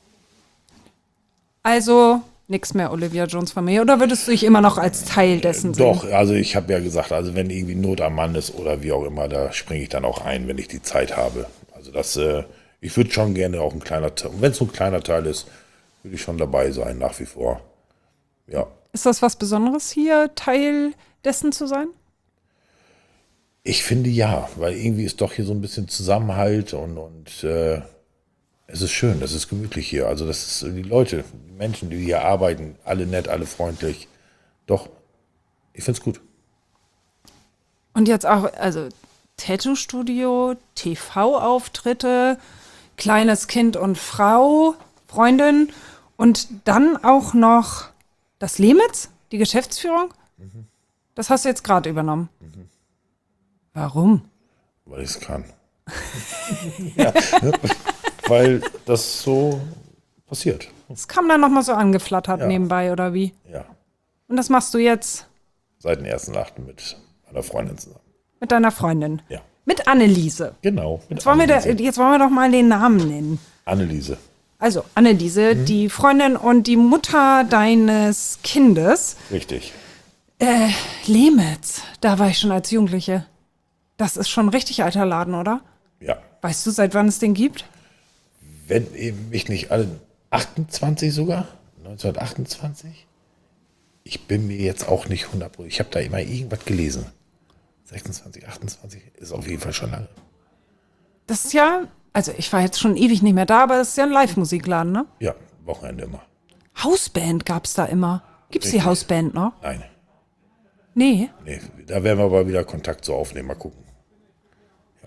Also nichts mehr Olivia Jones Familie. Oder würdest du dich immer noch als Teil dessen sehen?
Doch, also ich habe ja gesagt, also wenn irgendwie Not am Mann ist oder wie auch immer, da springe ich dann auch ein, wenn ich die Zeit habe. Also das, ich würde schon gerne auch ein kleiner Teil, wenn es so ein kleiner Teil ist, würde ich schon dabei sein, nach wie vor. Ja.
Ist das was Besonderes hier, Teil dessen zu sein?
Ich finde ja, weil irgendwie ist doch hier so ein bisschen Zusammenhalt und es ist schön, es ist gemütlich hier. Also das ist die Leute, die Menschen, die hier arbeiten, alle nett, alle freundlich. Doch, ich finde es gut.
Und jetzt auch, also Tattoo-Studio, TV-Auftritte, kleines Kind und Frau, Freundin und dann auch noch das Lemits, die Geschäftsführung. Das hast du jetzt gerade übernommen. Warum?
Weil ich es kann. Ja, weil das so passiert.
Das kam dann nochmal so angeflattert nebenbei, oder wie?
Ja,
Und das machst du jetzt
seit dem 1.8. mit meiner Freundin zusammen.
mit deiner Freundin.
Ja,
Mit Anneliese.
genau. Mit
Jetzt wollen wir doch mal den Namen nennen.
Anneliese.
Also Anneliese, die Freundin und die Mutter deines Kindes.
Richtig.
Lemits, da war ich schon als Jugendliche. Das ist schon ein richtig alter Laden, oder?
Ja.
Weißt du, seit wann es den gibt?
Wenn eben mich nicht alle 28 sogar, 1928. Ich bin mir jetzt auch nicht 100%. Ich habe da immer irgendwas gelesen. 26, 28 ist auf jeden Fall schon lange.
Das ist ja, also ich war jetzt schon ewig nicht mehr da, aber das ist ja ein Live-Musikladen, ne?
Ja, Wochenende immer.
Hausband gab's da immer. Gibt's die
Richtig.
Hausband noch?
Nein,
Nee.
nee, da werden wir aber wieder Kontakt so aufnehmen. Mal gucken.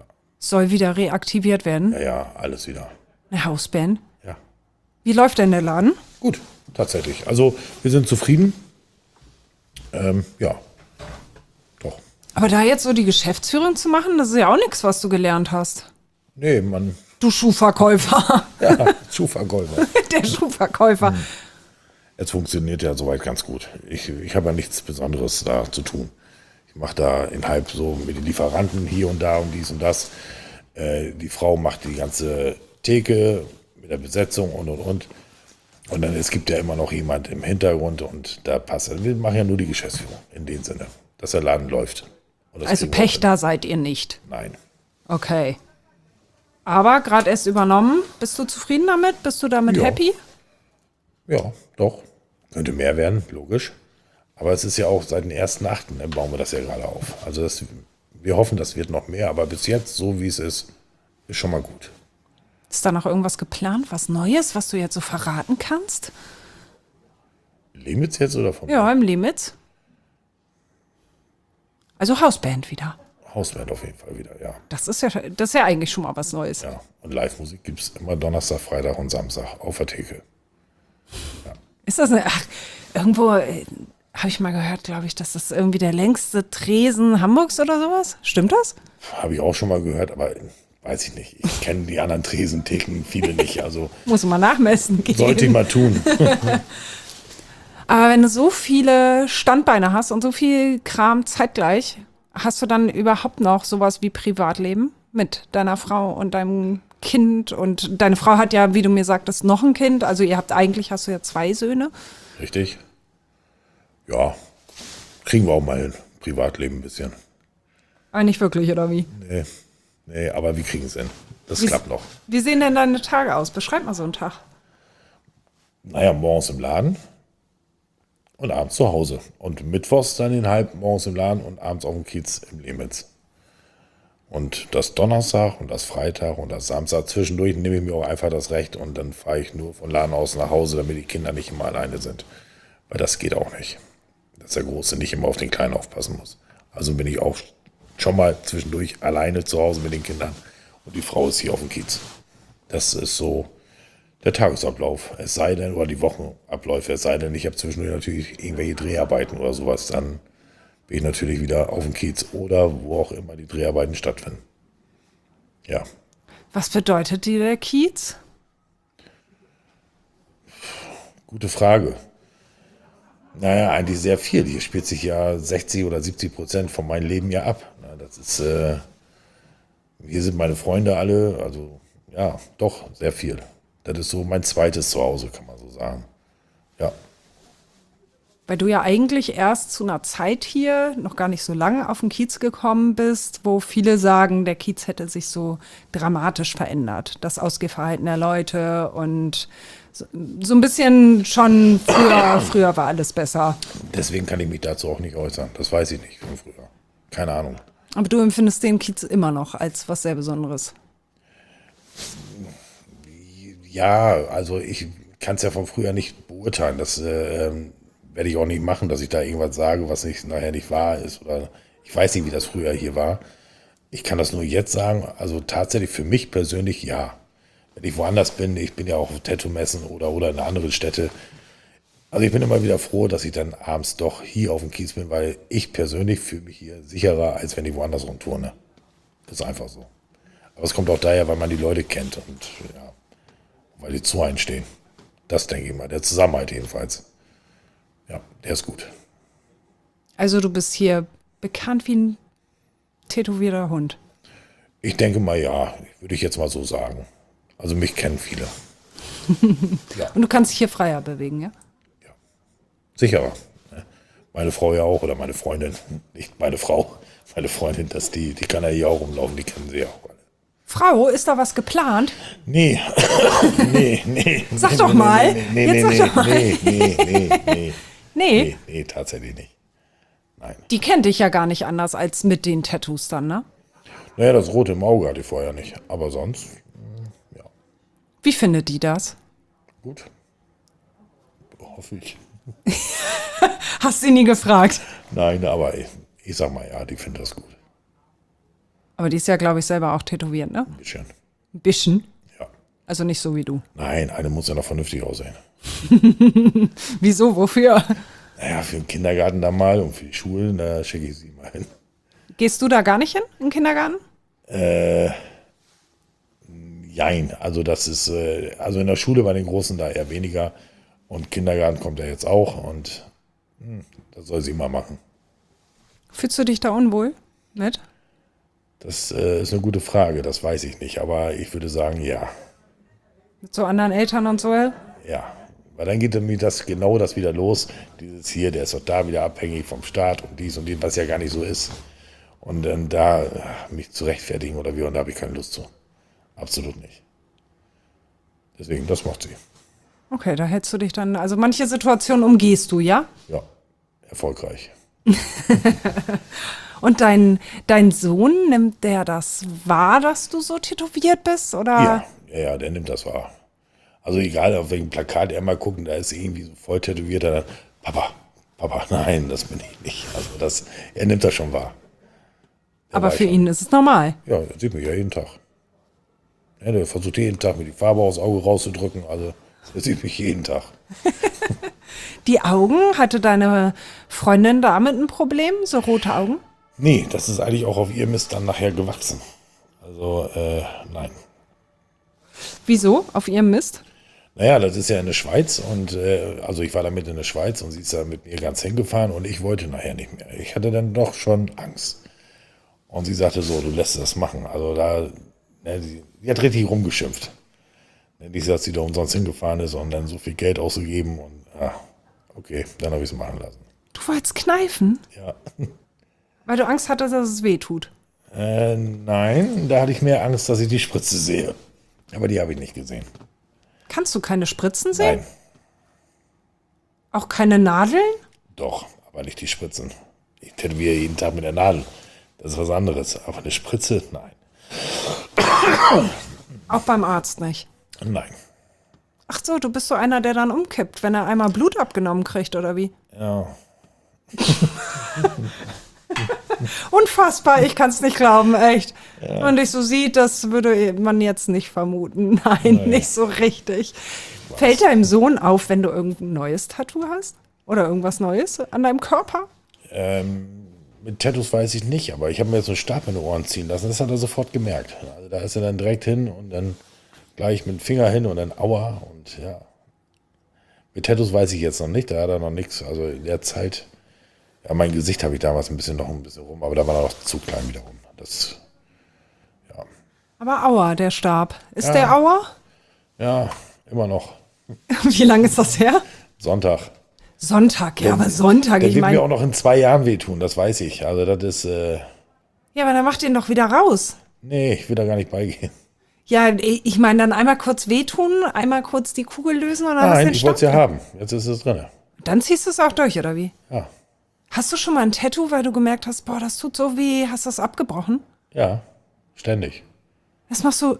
Soll wieder reaktiviert werden?
Ja, alles wieder.
Eine Hausband?
Ja.
Wie läuft denn der Laden?
Gut, tatsächlich. Also wir sind zufrieden. Ja, doch.
Aber da jetzt so die Geschäftsführung zu machen, das ist ja auch nichts, was du gelernt hast.
Nee,
Du Schuhverkäufer.
ja, Schuhverkäufer.
Der Schuhverkäufer.
Es funktioniert ja soweit ganz gut. Ich habe ja nichts Besonderes da zu tun. Ich mache da innerhalb so mit den Lieferanten hier und da und dies und das. Die Frau macht die ganze Theke mit der Besetzung und. Und dann, es gibt ja immer noch jemand im Hintergrund und da passt. Wir machen ja nur die Geschäftsführung in dem Sinne, dass der Laden läuft. Und das
Also
kriegen wir auch
Pächter seid ihr nicht.
hin. Nein.
Okay. Aber gerade erst übernommen. Bist du zufrieden damit? Bist du damit
Ja.
happy?
Ja, doch. Könnte mehr werden, logisch. Aber es ist ja auch seit dem 1.8. Bauen wir das ja gerade auf. Also wir hoffen, das wird noch mehr. Aber bis jetzt, so wie es ist schon mal gut.
Ist da noch irgendwas geplant, was Neues, was du jetzt so verraten kannst?
Limits jetzt oder vom
Ja, im Limits. Also Hausband wieder.
Hausband auf jeden Fall wieder, ja.
Das ist ja eigentlich schon mal was Neues.
Ja. Und Live-Musik gibt es immer Donnerstag, Freitag und Samstag auf der Theke.
Ist das irgendwo habe ich mal gehört, glaube ich, dass das irgendwie der längste Tresen Hamburgs oder sowas? Stimmt das?
Habe ich auch schon mal gehört, aber weiß ich nicht. Ich kenne die anderen Tresentheken, viele nicht. Also
Muss man nachmessen gehen.
sollte ich mal tun.
Aber wenn du so viele Standbeine hast und so viel Kram zeitgleich, hast du dann überhaupt noch sowas wie Privatleben mit deiner Frau und deinem Kind? Und deine Frau hat ja, wie du mir sagtest, noch ein Kind. Also hast du ja 2 Söhne.
Richtig? Ja, kriegen wir auch mal hin. Privatleben ein bisschen.
Aber nicht wirklich, oder wie?
Nee, aber wir kriegen es hin. Das klappt noch.
Wie sehen denn deine Tage aus? Beschreib mal so einen Tag.
Naja, morgens im Laden und abends zu Hause. Und mittwochs dann morgens im Laden und abends auf dem Kiez im Lemens. Und das Donnerstag und das Freitag und das Samstag zwischendurch nehme ich mir auch einfach das Recht und dann fahre ich nur von Laden aus nach Hause, damit die Kinder nicht immer alleine sind. Weil das geht auch nicht. Dass der Große nicht immer auf den Kleinen aufpassen muss. Also bin ich auch schon mal zwischendurch alleine zu Hause mit den Kindern und die Frau ist hier auf dem Kiez. Das ist so der Tagesablauf. Es sei denn, oder die Wochenabläufe, es sei denn, ich habe zwischendurch natürlich irgendwelche Dreharbeiten oder sowas, dann bin ich natürlich wieder auf dem Kiez oder wo auch immer die Dreharbeiten stattfinden. Ja.
Was bedeutet dir der Kiez?
Gute Frage. Naja, eigentlich sehr viel. Hier spielt sich ja 60 oder 70% von meinem Leben ja ab. Das ist, hier sind meine Freunde alle, also ja, doch sehr viel. Das ist so mein zweites Zuhause, kann man so sagen. Ja.
Weil du ja eigentlich erst zu einer Zeit hier, noch gar nicht so lange, auf den Kiez gekommen bist, wo viele sagen, der Kiez hätte sich so dramatisch verändert. Das Ausgehverhalten der Leute und so ein bisschen schon früher war alles besser.
Deswegen kann ich mich dazu auch nicht äußern. Das weiß ich nicht von früher. Keine Ahnung.
Aber du empfindest den Kiez immer noch als was sehr Besonderes.
Ja, also ich kann es ja von früher nicht beurteilen. Das werde ich auch nicht machen, dass ich da irgendwas sage, was nachher nicht wahr ist. Oder ich weiß nicht, wie das früher hier war. Ich kann das nur jetzt sagen. Also tatsächlich für mich persönlich ja. Wenn ich woanders bin, ich bin ja auch auf Tattoo-Messen oder in anderen Städte. Also ich bin immer wieder froh, dass ich dann abends doch hier auf dem Kiez bin, weil ich persönlich fühle mich hier sicherer, als wenn ich woanders rumturne. Das ist einfach so. Aber es kommt auch daher, weil man die Leute kennt und ja, weil die zu einem stehen. Das denke ich mal. Der Zusammenhalt jedenfalls. Ja, der ist gut.
Also du bist hier bekannt wie ein tätowierter Hund.
Ich denke mal ja, würde ich jetzt mal so sagen. Also mich kennen viele. Ja.
Und du kannst dich hier freier bewegen, ja?
Sicherer. Meine Frau ja auch oder meine Freundin. Nicht meine Frau, meine Freundin, die kann ja hier auch rumlaufen, die kennen sie ja auch alle.
Frau, ist da was geplant?
Nee. Nee.
Sag doch mal. Jetzt sag doch mal.
Nee, tatsächlich nicht. Nein.
Die kennt dich ja gar nicht anders als mit den Tattoos dann, ne?
Naja, das Rote im Auge hatte ich vorher nicht. Aber sonst, ja.
Wie findet die das?
Gut. Hoffe ich.
Hast sie nie gefragt?
Nein, aber ich sag mal ja, die findet das gut.
Aber die ist ja, glaube ich, selber auch tätowiert, ne?
Ein bisschen.
Ein bisschen.
Ja.
Also nicht so wie du.
Nein, eine muss ja noch vernünftig aussehen.
Wieso? Wofür?
Naja, für den Kindergarten da mal und für die Schulen, da schicke ich sie mal hin.
Gehst du da gar nicht hin, im Kindergarten?
Jein, also das ist, also in der Schule bei den Großen da eher weniger und Kindergarten kommt ja jetzt auch und das soll sie mal machen.
Fühlst du dich da unwohl mit?
Das ist eine gute Frage, das weiß ich nicht, aber ich würde sagen, ja.
Mit so anderen Eltern und so?
Ja, weil dann geht mir das wieder los, dieses hier, der ist doch da wieder abhängig vom Staat und dies und dies, was ja gar nicht so ist. Und dann da mich zu rechtfertigen oder wie, und da habe ich keine Lust zu. Absolut nicht. Deswegen, das macht sie.
Okay, da hältst du dich dann, also manche Situationen umgehst du, ja?
Ja, erfolgreich.
Und dein Sohn, nimmt der das wahr, dass du so tätowiert bist? Oder?
Ja, der nimmt das wahr. Also egal, auf welchem Plakat er mal guckt, da ist irgendwie so voll tätowiert, dann, Papa, nein, das bin ich nicht. Also er nimmt das schon wahr.
Aber für ihn ist es normal.
Ja, er sieht mich ja jeden Tag. Ja, der versucht jeden Tag, mir die Farbe aufs Auge rauszudrücken, also er sieht mich jeden Tag.
Die Augen, hatte deine Freundin damit ein Problem, so rote Augen?
Nee, das ist eigentlich auch auf ihr Mist dann nachher gewachsen. Also, nein.
Wieso? Auf ihrem Mist?
Naja, das ist ja in der Schweiz und also ich war damit in der Schweiz und sie ist da mit mir ganz hingefahren und ich wollte nachher nicht mehr. Ich hatte dann doch schon Angst. Und sie sagte so, du lässt das machen. Also da, die hat richtig rumgeschimpft. Nicht, dass sie da umsonst hingefahren ist und dann so viel Geld auszugeben und okay, dann habe ich es machen lassen.
Du wolltest kneifen?
Ja.
Weil du Angst hattest, dass es weh tut.
Nein, da hatte ich mehr Angst, dass ich die Spritze sehe. Aber die habe ich nicht gesehen.
Kannst du keine Spritzen sehen?
Nein,
Auch keine Nadeln?
doch, aber nicht die Spritzen. Ich tätowiere jeden Tag mit der Nadel. Das ist was anderes. Aber eine Spritze, nein.
Auch beim Arzt nicht.
Nein.
Ach so, du bist so einer, der dann umkippt, wenn er einmal Blut abgenommen kriegt, oder wie?
Ja.
Unfassbar, ich kann es nicht glauben, echt. Wenn man dich so sieht, das würde man jetzt nicht vermuten. Nein, nicht so richtig. Fällt deinem Sohn auf, wenn du irgendein neues Tattoo hast? Oder irgendwas Neues an deinem Körper?
Mit Tattoos weiß ich nicht, aber ich habe mir jetzt so einen Stab in die Ohren ziehen lassen. Das hat er sofort gemerkt. Also da ist er dann direkt hin und dann gleich mit dem Finger hin und dann aua und ja. Mit Tattoos weiß ich jetzt noch nicht, da hat er noch nichts. Also in der Zeit, ja, mein Gesicht habe ich damals noch ein bisschen rum, aber da war er noch zu klein wiederum. Das, ja.
Aber Aua, der Stab. Ist
Ja.
der Aua?
Ja, immer noch.
Wie lange ist das her?
Sonntag.
Sonntag, ja, aber Sonntag,
Der
ich
wird mir auch
meine.
noch in 2 Jahren wehtun, das weiß ich. Also das ist,
Ja, aber dann macht ihn doch wieder raus.
nee, ich will da gar nicht beigehen.
Ja, ich meine, dann einmal kurz wehtun, einmal kurz die Kugel lösen und dann hast du
Nein,
den
ich wollte es
Stab.
ja haben. Jetzt ist es drin.
Dann ziehst du es auch durch, oder wie?
Ja.
Hast du schon mal ein Tattoo, weil du gemerkt hast, boah, das tut so weh, hast du das abgebrochen?
Ja, ständig.
Das machst du.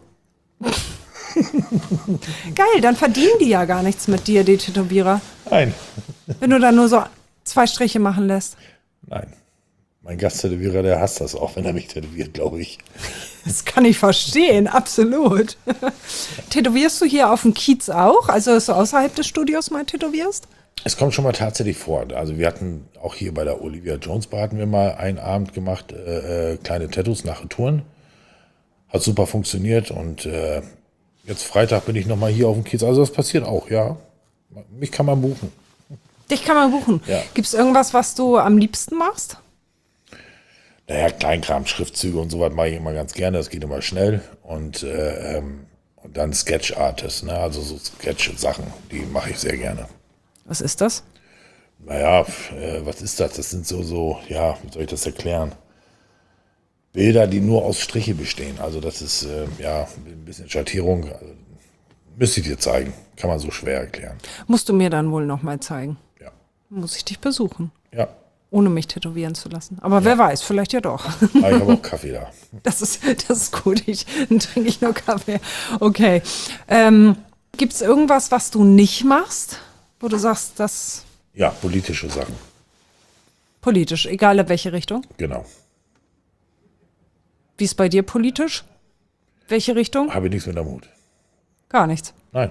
Geil, dann verdienen die ja gar nichts mit dir, die Tätowierer.
Nein.
Wenn du dann nur so 2 Striche machen lässt.
Nein. Mein Gasttätowierer, der hasst das auch, wenn er mich tätowiert, glaube ich.
Das kann ich verstehen, absolut. Tätowierst du hier auf dem Kiez auch? Also, dass du außerhalb des Studios mal tätowierst?
Es kommt schon mal tatsächlich vor. Also wir hatten auch hier bei der Olivia Jones Bar hatten wir mal einen Abend gemacht, kleine Tattoos nach Retouren. Hat super funktioniert und jetzt Freitag bin ich nochmal hier auf dem Kiez. Also das passiert auch, ja. Mich kann man buchen.
Dich kann man buchen.
Ja.
Gibt es irgendwas, was du am liebsten machst?
Naja, Kleinkram, Schriftzüge und sowas mache ich immer ganz gerne. Das geht immer schnell. Und dann Sketch Artist, ne? Also so Sketch-Sachen, die mache ich sehr gerne.
Was ist das?
Naja, was ist das? Das sind ja, wie soll ich das erklären? Bilder, die nur aus Striche bestehen. Also das ist, ja, ein bisschen Schattierung. Also, müsste ich dir zeigen. Kann man so schwer erklären.
Musst du mir dann wohl noch mal zeigen.
Ja.
Muss ich dich besuchen,
Ja,
ohne mich tätowieren zu lassen. Aber wer weiß, vielleicht ja doch.
aber ich habe auch Kaffee da.
Das ist gut. Dann trinke ich nur Kaffee. Okay. Gibt es irgendwas, was du nicht machst, wo du sagst, das
Ja, politische Sachen.
politisch, egal in welche Richtung?
Genau.
Wie ist bei dir politisch? Welche Richtung?
Habe ich nichts mit am Hut.
Gar nichts.
Nein.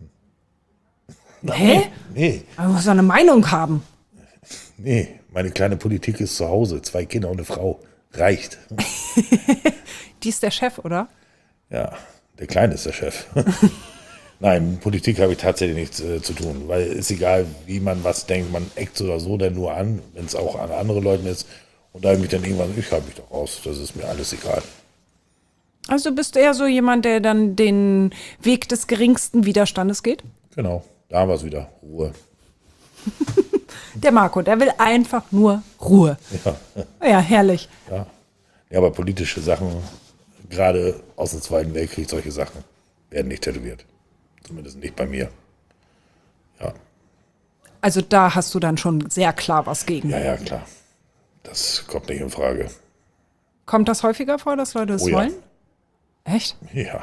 Hä?
Nee,
Aber du musst doch eine Meinung haben.
nee. Meine kleine Politik ist zu Hause. 2 Kinder und eine Frau. Reicht.
Die ist der Chef, oder?
Ja, der Kleine ist der Chef. Nein, mit Politik habe ich tatsächlich nichts zu tun, weil es ist egal, wie man was denkt, man eckt so oder so dann nur an, wenn es auch an andere Leuten ist. Und da habe ich dann irgendwann, ich halte mich doch raus, das ist mir alles egal.
Also du bist eher so jemand, der dann den Weg des geringsten Widerstandes geht?
Genau, da haben wir es wieder, Ruhe.
Der Marco, der will einfach nur Ruhe. Ja, herrlich.
Ja, aber politische Sachen, gerade aus dem Zweiten Weltkrieg, solche Sachen, werden nicht tätowiert. Zumindest nicht bei mir. Ja,
Also da hast du dann schon sehr klar was gegen.
ja, klar. Das kommt nicht in Frage.
Kommt das häufiger vor, dass Leute es
Oh ja.
wollen? Echt?
Ja,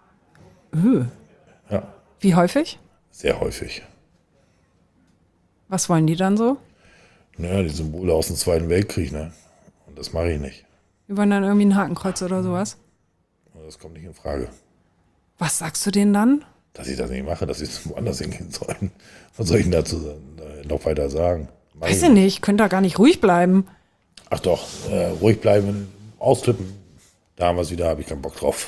ja,
Wie häufig?
sehr häufig.
Was wollen die dann so?
Naja, die Symbole aus dem Zweiten Weltkrieg, ne? Und das mache ich nicht.
Die wollen dann irgendwie ein Hakenkreuz oder sowas?
Das kommt nicht in Frage.
Was sagst du denen dann?
Dass ich das nicht mache, dass sie woanders hingehen sollen. Was soll ich denn dazu noch weiter sagen? Mach
Weiß ich nicht, könnt da gar nicht ruhig bleiben.
Ach doch, ruhig bleiben, ausklippen. Da haben wir es wieder, habe ich keinen Bock drauf.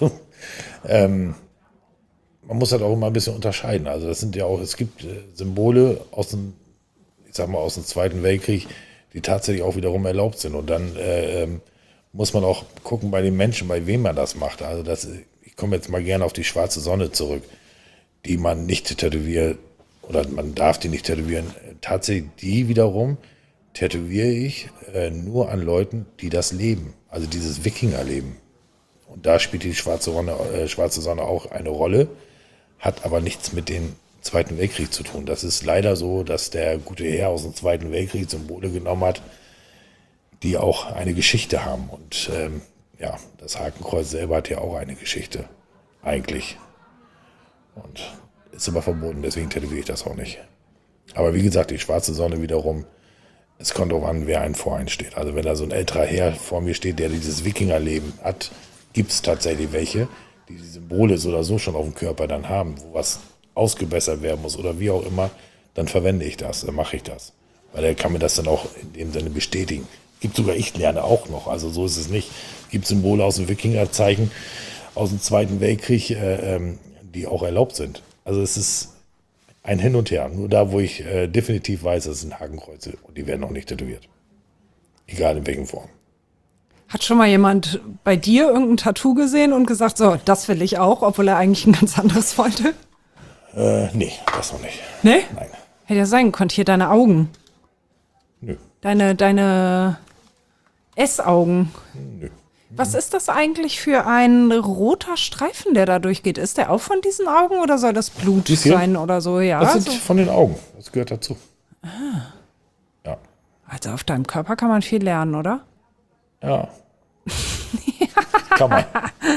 Man muss halt auch immer ein bisschen unterscheiden. Also das sind ja auch, es gibt Symbole aus dem, ich sag mal, aus dem Zweiten Weltkrieg, die tatsächlich auch wiederum erlaubt sind. Und dann muss man auch gucken bei den Menschen, bei wem man das macht. Also ich komme jetzt mal gerne auf die schwarze Sonne zurück, die man nicht tätowiert, oder man darf die nicht tätowieren. Tatsächlich die wiederum tätowiere ich nur an Leuten, die das leben. Also dieses Wikingerleben. Und da spielt die schwarze Sonne auch eine Rolle, hat aber nichts mit dem Zweiten Weltkrieg zu tun. Das ist leider so, dass der gute Herr aus dem Zweiten Weltkrieg Symbole genommen hat, die auch eine Geschichte haben. Und ja, das Hakenkreuz selber hat ja auch eine Geschichte, eigentlich. Und ist aber verboten, deswegen tätowiere ich das auch nicht. Aber wie gesagt, die schwarze Sonne wiederum, es kommt darauf an, wer einen vor einen steht. Also wenn da so ein älterer Herr vor mir steht, der dieses Wikingerleben hat, gibt es tatsächlich welche, die Symbole so oder so schon auf dem Körper dann haben, wo was ausgebessert werden muss oder wie auch immer, dann verwende ich das, dann mache ich das. Weil er kann mir das dann auch in dem Sinne bestätigen. Gibt sogar, ich lerne auch noch, also so ist es nicht. Gibt Symbole aus dem Wikingerzeichen, aus dem Zweiten Weltkrieg, die auch erlaubt sind. Also es ist ein Hin und Her. Nur da, wo ich definitiv weiß, das sind Hakenkreuze und die werden auch nicht tätowiert. Egal in welchen Form.
Hat schon mal jemand bei dir irgendein Tattoo gesehen und gesagt, so, das will ich auch, obwohl er eigentlich ein ganz anderes wollte?
Nee, das noch nicht.
Ne?
Nein.
Hätte ja sein können, hier deine Augen.
Nö.
Deine S-Augen.
Nö.
Was ist das eigentlich für ein roter Streifen, der da durchgeht? Ist der auch von diesen Augen oder soll das Blut
Dies hier?
sein oder so? Ja,
Das sind
so.
von den Augen. Das gehört dazu. Ja.
Also auf deinem Körper kann man viel lernen, oder?
Ja. Kann man.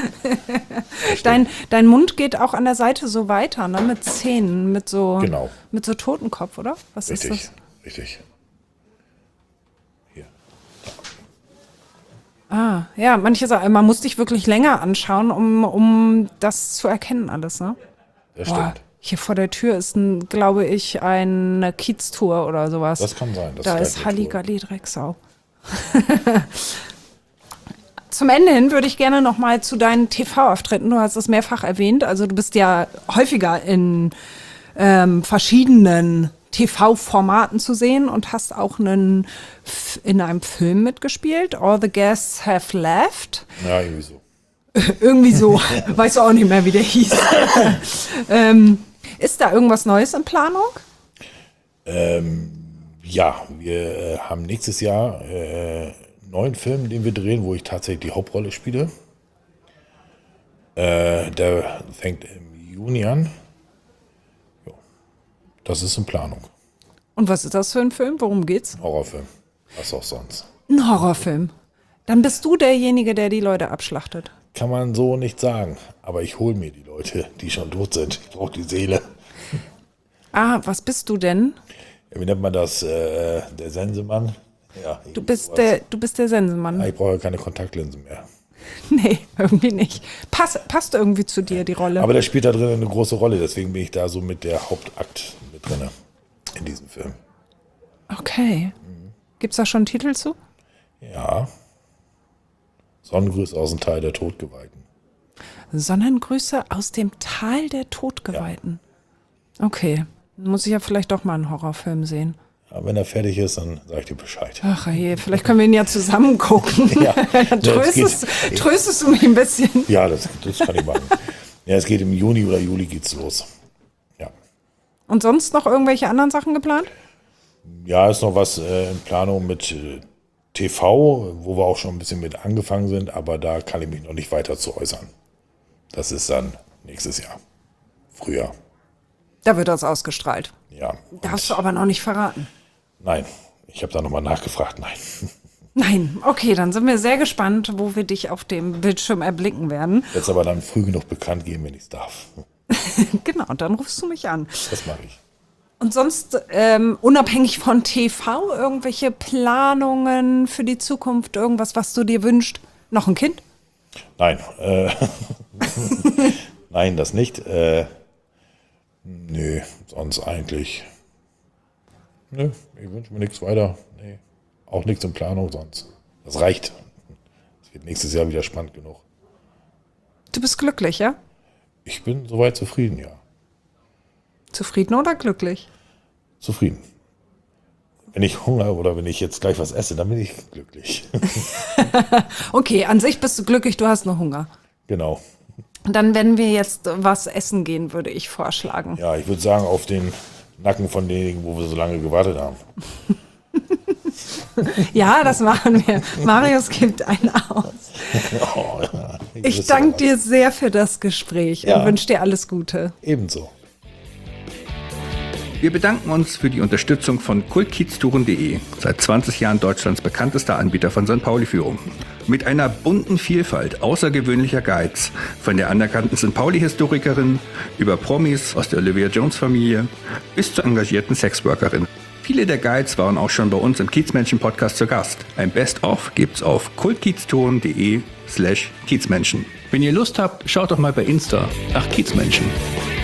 Dein Mund geht auch an der Seite so weiter, ne? Mit Zähnen, mit so
Genau.
Totenkopf, oder? Was ist
Richtig.
das?
Richtig. Hier.
Ah, ja, manche sagen, man muss dich wirklich länger anschauen, um das zu erkennen alles, ne?
Das
Boah,
stimmt.
hier vor der Tür ist, glaube ich, eine Kieztour oder sowas.
Das kann sein. Das
Da
keine
ist
Tour.
Halligalli Drecksau. Zum Ende hin würde ich gerne noch mal zu deinen TV-Auftritten, du hast es mehrfach erwähnt, also du bist ja häufiger in verschiedenen TV-Formaten zu sehen und hast auch in einem Film mitgespielt, All the Guests Have Left.
Ja, irgendwie so.
Irgendwie so, weißt du auch nicht mehr, wie der hieß. Ist da irgendwas Neues in Planung?
Ja, wir haben nächstes Jahr einen neuen Film, den wir drehen, wo ich tatsächlich die Hauptrolle spiele. Der fängt im Juni an. Ja, das ist in Planung.
Und was ist das für ein Film? Worum geht's?
Horrorfilm. Was auch sonst.
Ein Horrorfilm. Dann bist du derjenige, der die Leute abschlachtet.
Kann man so nicht sagen. Aber ich hole mir die Leute, die schon tot sind. Ich brauche die Seele.
Ah, was bist du denn?
Ja, wie nennt man das? Der Sensemann? Ja,
Du bist der Sensenmann.
Ich brauche keine Kontaktlinsen mehr.
Nee, irgendwie nicht. Passt irgendwie zu dir, die Rolle.
Aber der spielt da drin eine große Rolle, deswegen bin ich da so mit der Hauptakt mit drin in diesem Film.
Okay. Gibt's da schon einen Titel zu?
Ja. Sonnengrüße aus dem Tal der Todgeweihten.
Sonnengrüße aus dem Tal der Todgeweihten. Ja. Okay. Muss ich ja vielleicht doch mal einen Horrorfilm sehen.
Ja, wenn er fertig ist, dann sag ich dir Bescheid.
Ach je, vielleicht können wir ihn ja zusammen gucken.
Ja,
Dann tröstest du mich ein bisschen.
Ja, das kann ich machen. Ja, es geht im Juni oder Juli geht's los. Ja.
Und sonst noch irgendwelche anderen Sachen geplant?
Ja, ist noch was in Planung mit TV, wo wir auch schon ein bisschen mit angefangen sind, aber da kann ich mich noch nicht weiter zu äußern. Das ist dann nächstes Jahr. Frühjahr.
Da wird das ausgestrahlt.
Ja.
Darfst du aber noch nicht verraten.
Nein, ich habe da nochmal nachgefragt. Nein.
Nein, okay, dann sind wir sehr gespannt, wo wir dich auf dem Bildschirm erblicken werden.
Jetzt aber dann früh genug bekannt geben, wenn ich es darf.
Genau, dann rufst du mich an.
Das mache ich.
Und sonst, unabhängig von TV, irgendwelche Planungen für die Zukunft, irgendwas, was du dir wünschst? Noch ein Kind?
Nein. Nein, das nicht. Nö, sonst eigentlich. Nö, ich wünsche mir nichts weiter. Nee, auch nichts in Planung sonst. Das reicht. Es wird nächstes Jahr wieder spannend genug.
Du bist glücklich, ja?
Ich bin soweit zufrieden, ja.
Zufrieden oder glücklich?
Zufrieden. Wenn ich Hunger oder wenn ich jetzt gleich was esse, dann bin ich glücklich.
Okay, an sich bist du glücklich, du hast nur Hunger.
Genau.
Dann, wenn wir jetzt was essen gehen, würde ich vorschlagen.
Ja, ich würde sagen, auf den Nacken von denjenigen, wo wir so lange gewartet haben.
Ja, das machen wir. Marius gibt einen aus.
Oh, ja,
Ich danke dir sehr für das Gespräch
Ja.
und wünsche dir alles Gute.
Ebenso.
Wir bedanken uns für die Unterstützung von kultkieztouren.de, seit 20 Jahren Deutschlands bekanntester Anbieter von St. Pauli-Führung. Mit einer bunten Vielfalt außergewöhnlicher Guides, von der anerkannten St. Pauli-Historikerin über Promis aus der Olivia Jones-Familie bis zur engagierten Sexworkerin. Viele der Guides waren auch schon bei uns im Kiezmenschen-Podcast zu Gast. Ein Best-of gibt's auf kultkieztouren.de/Kiezmenschen. Wenn ihr Lust habt, schaut doch mal bei Insta nach Kiezmenschen.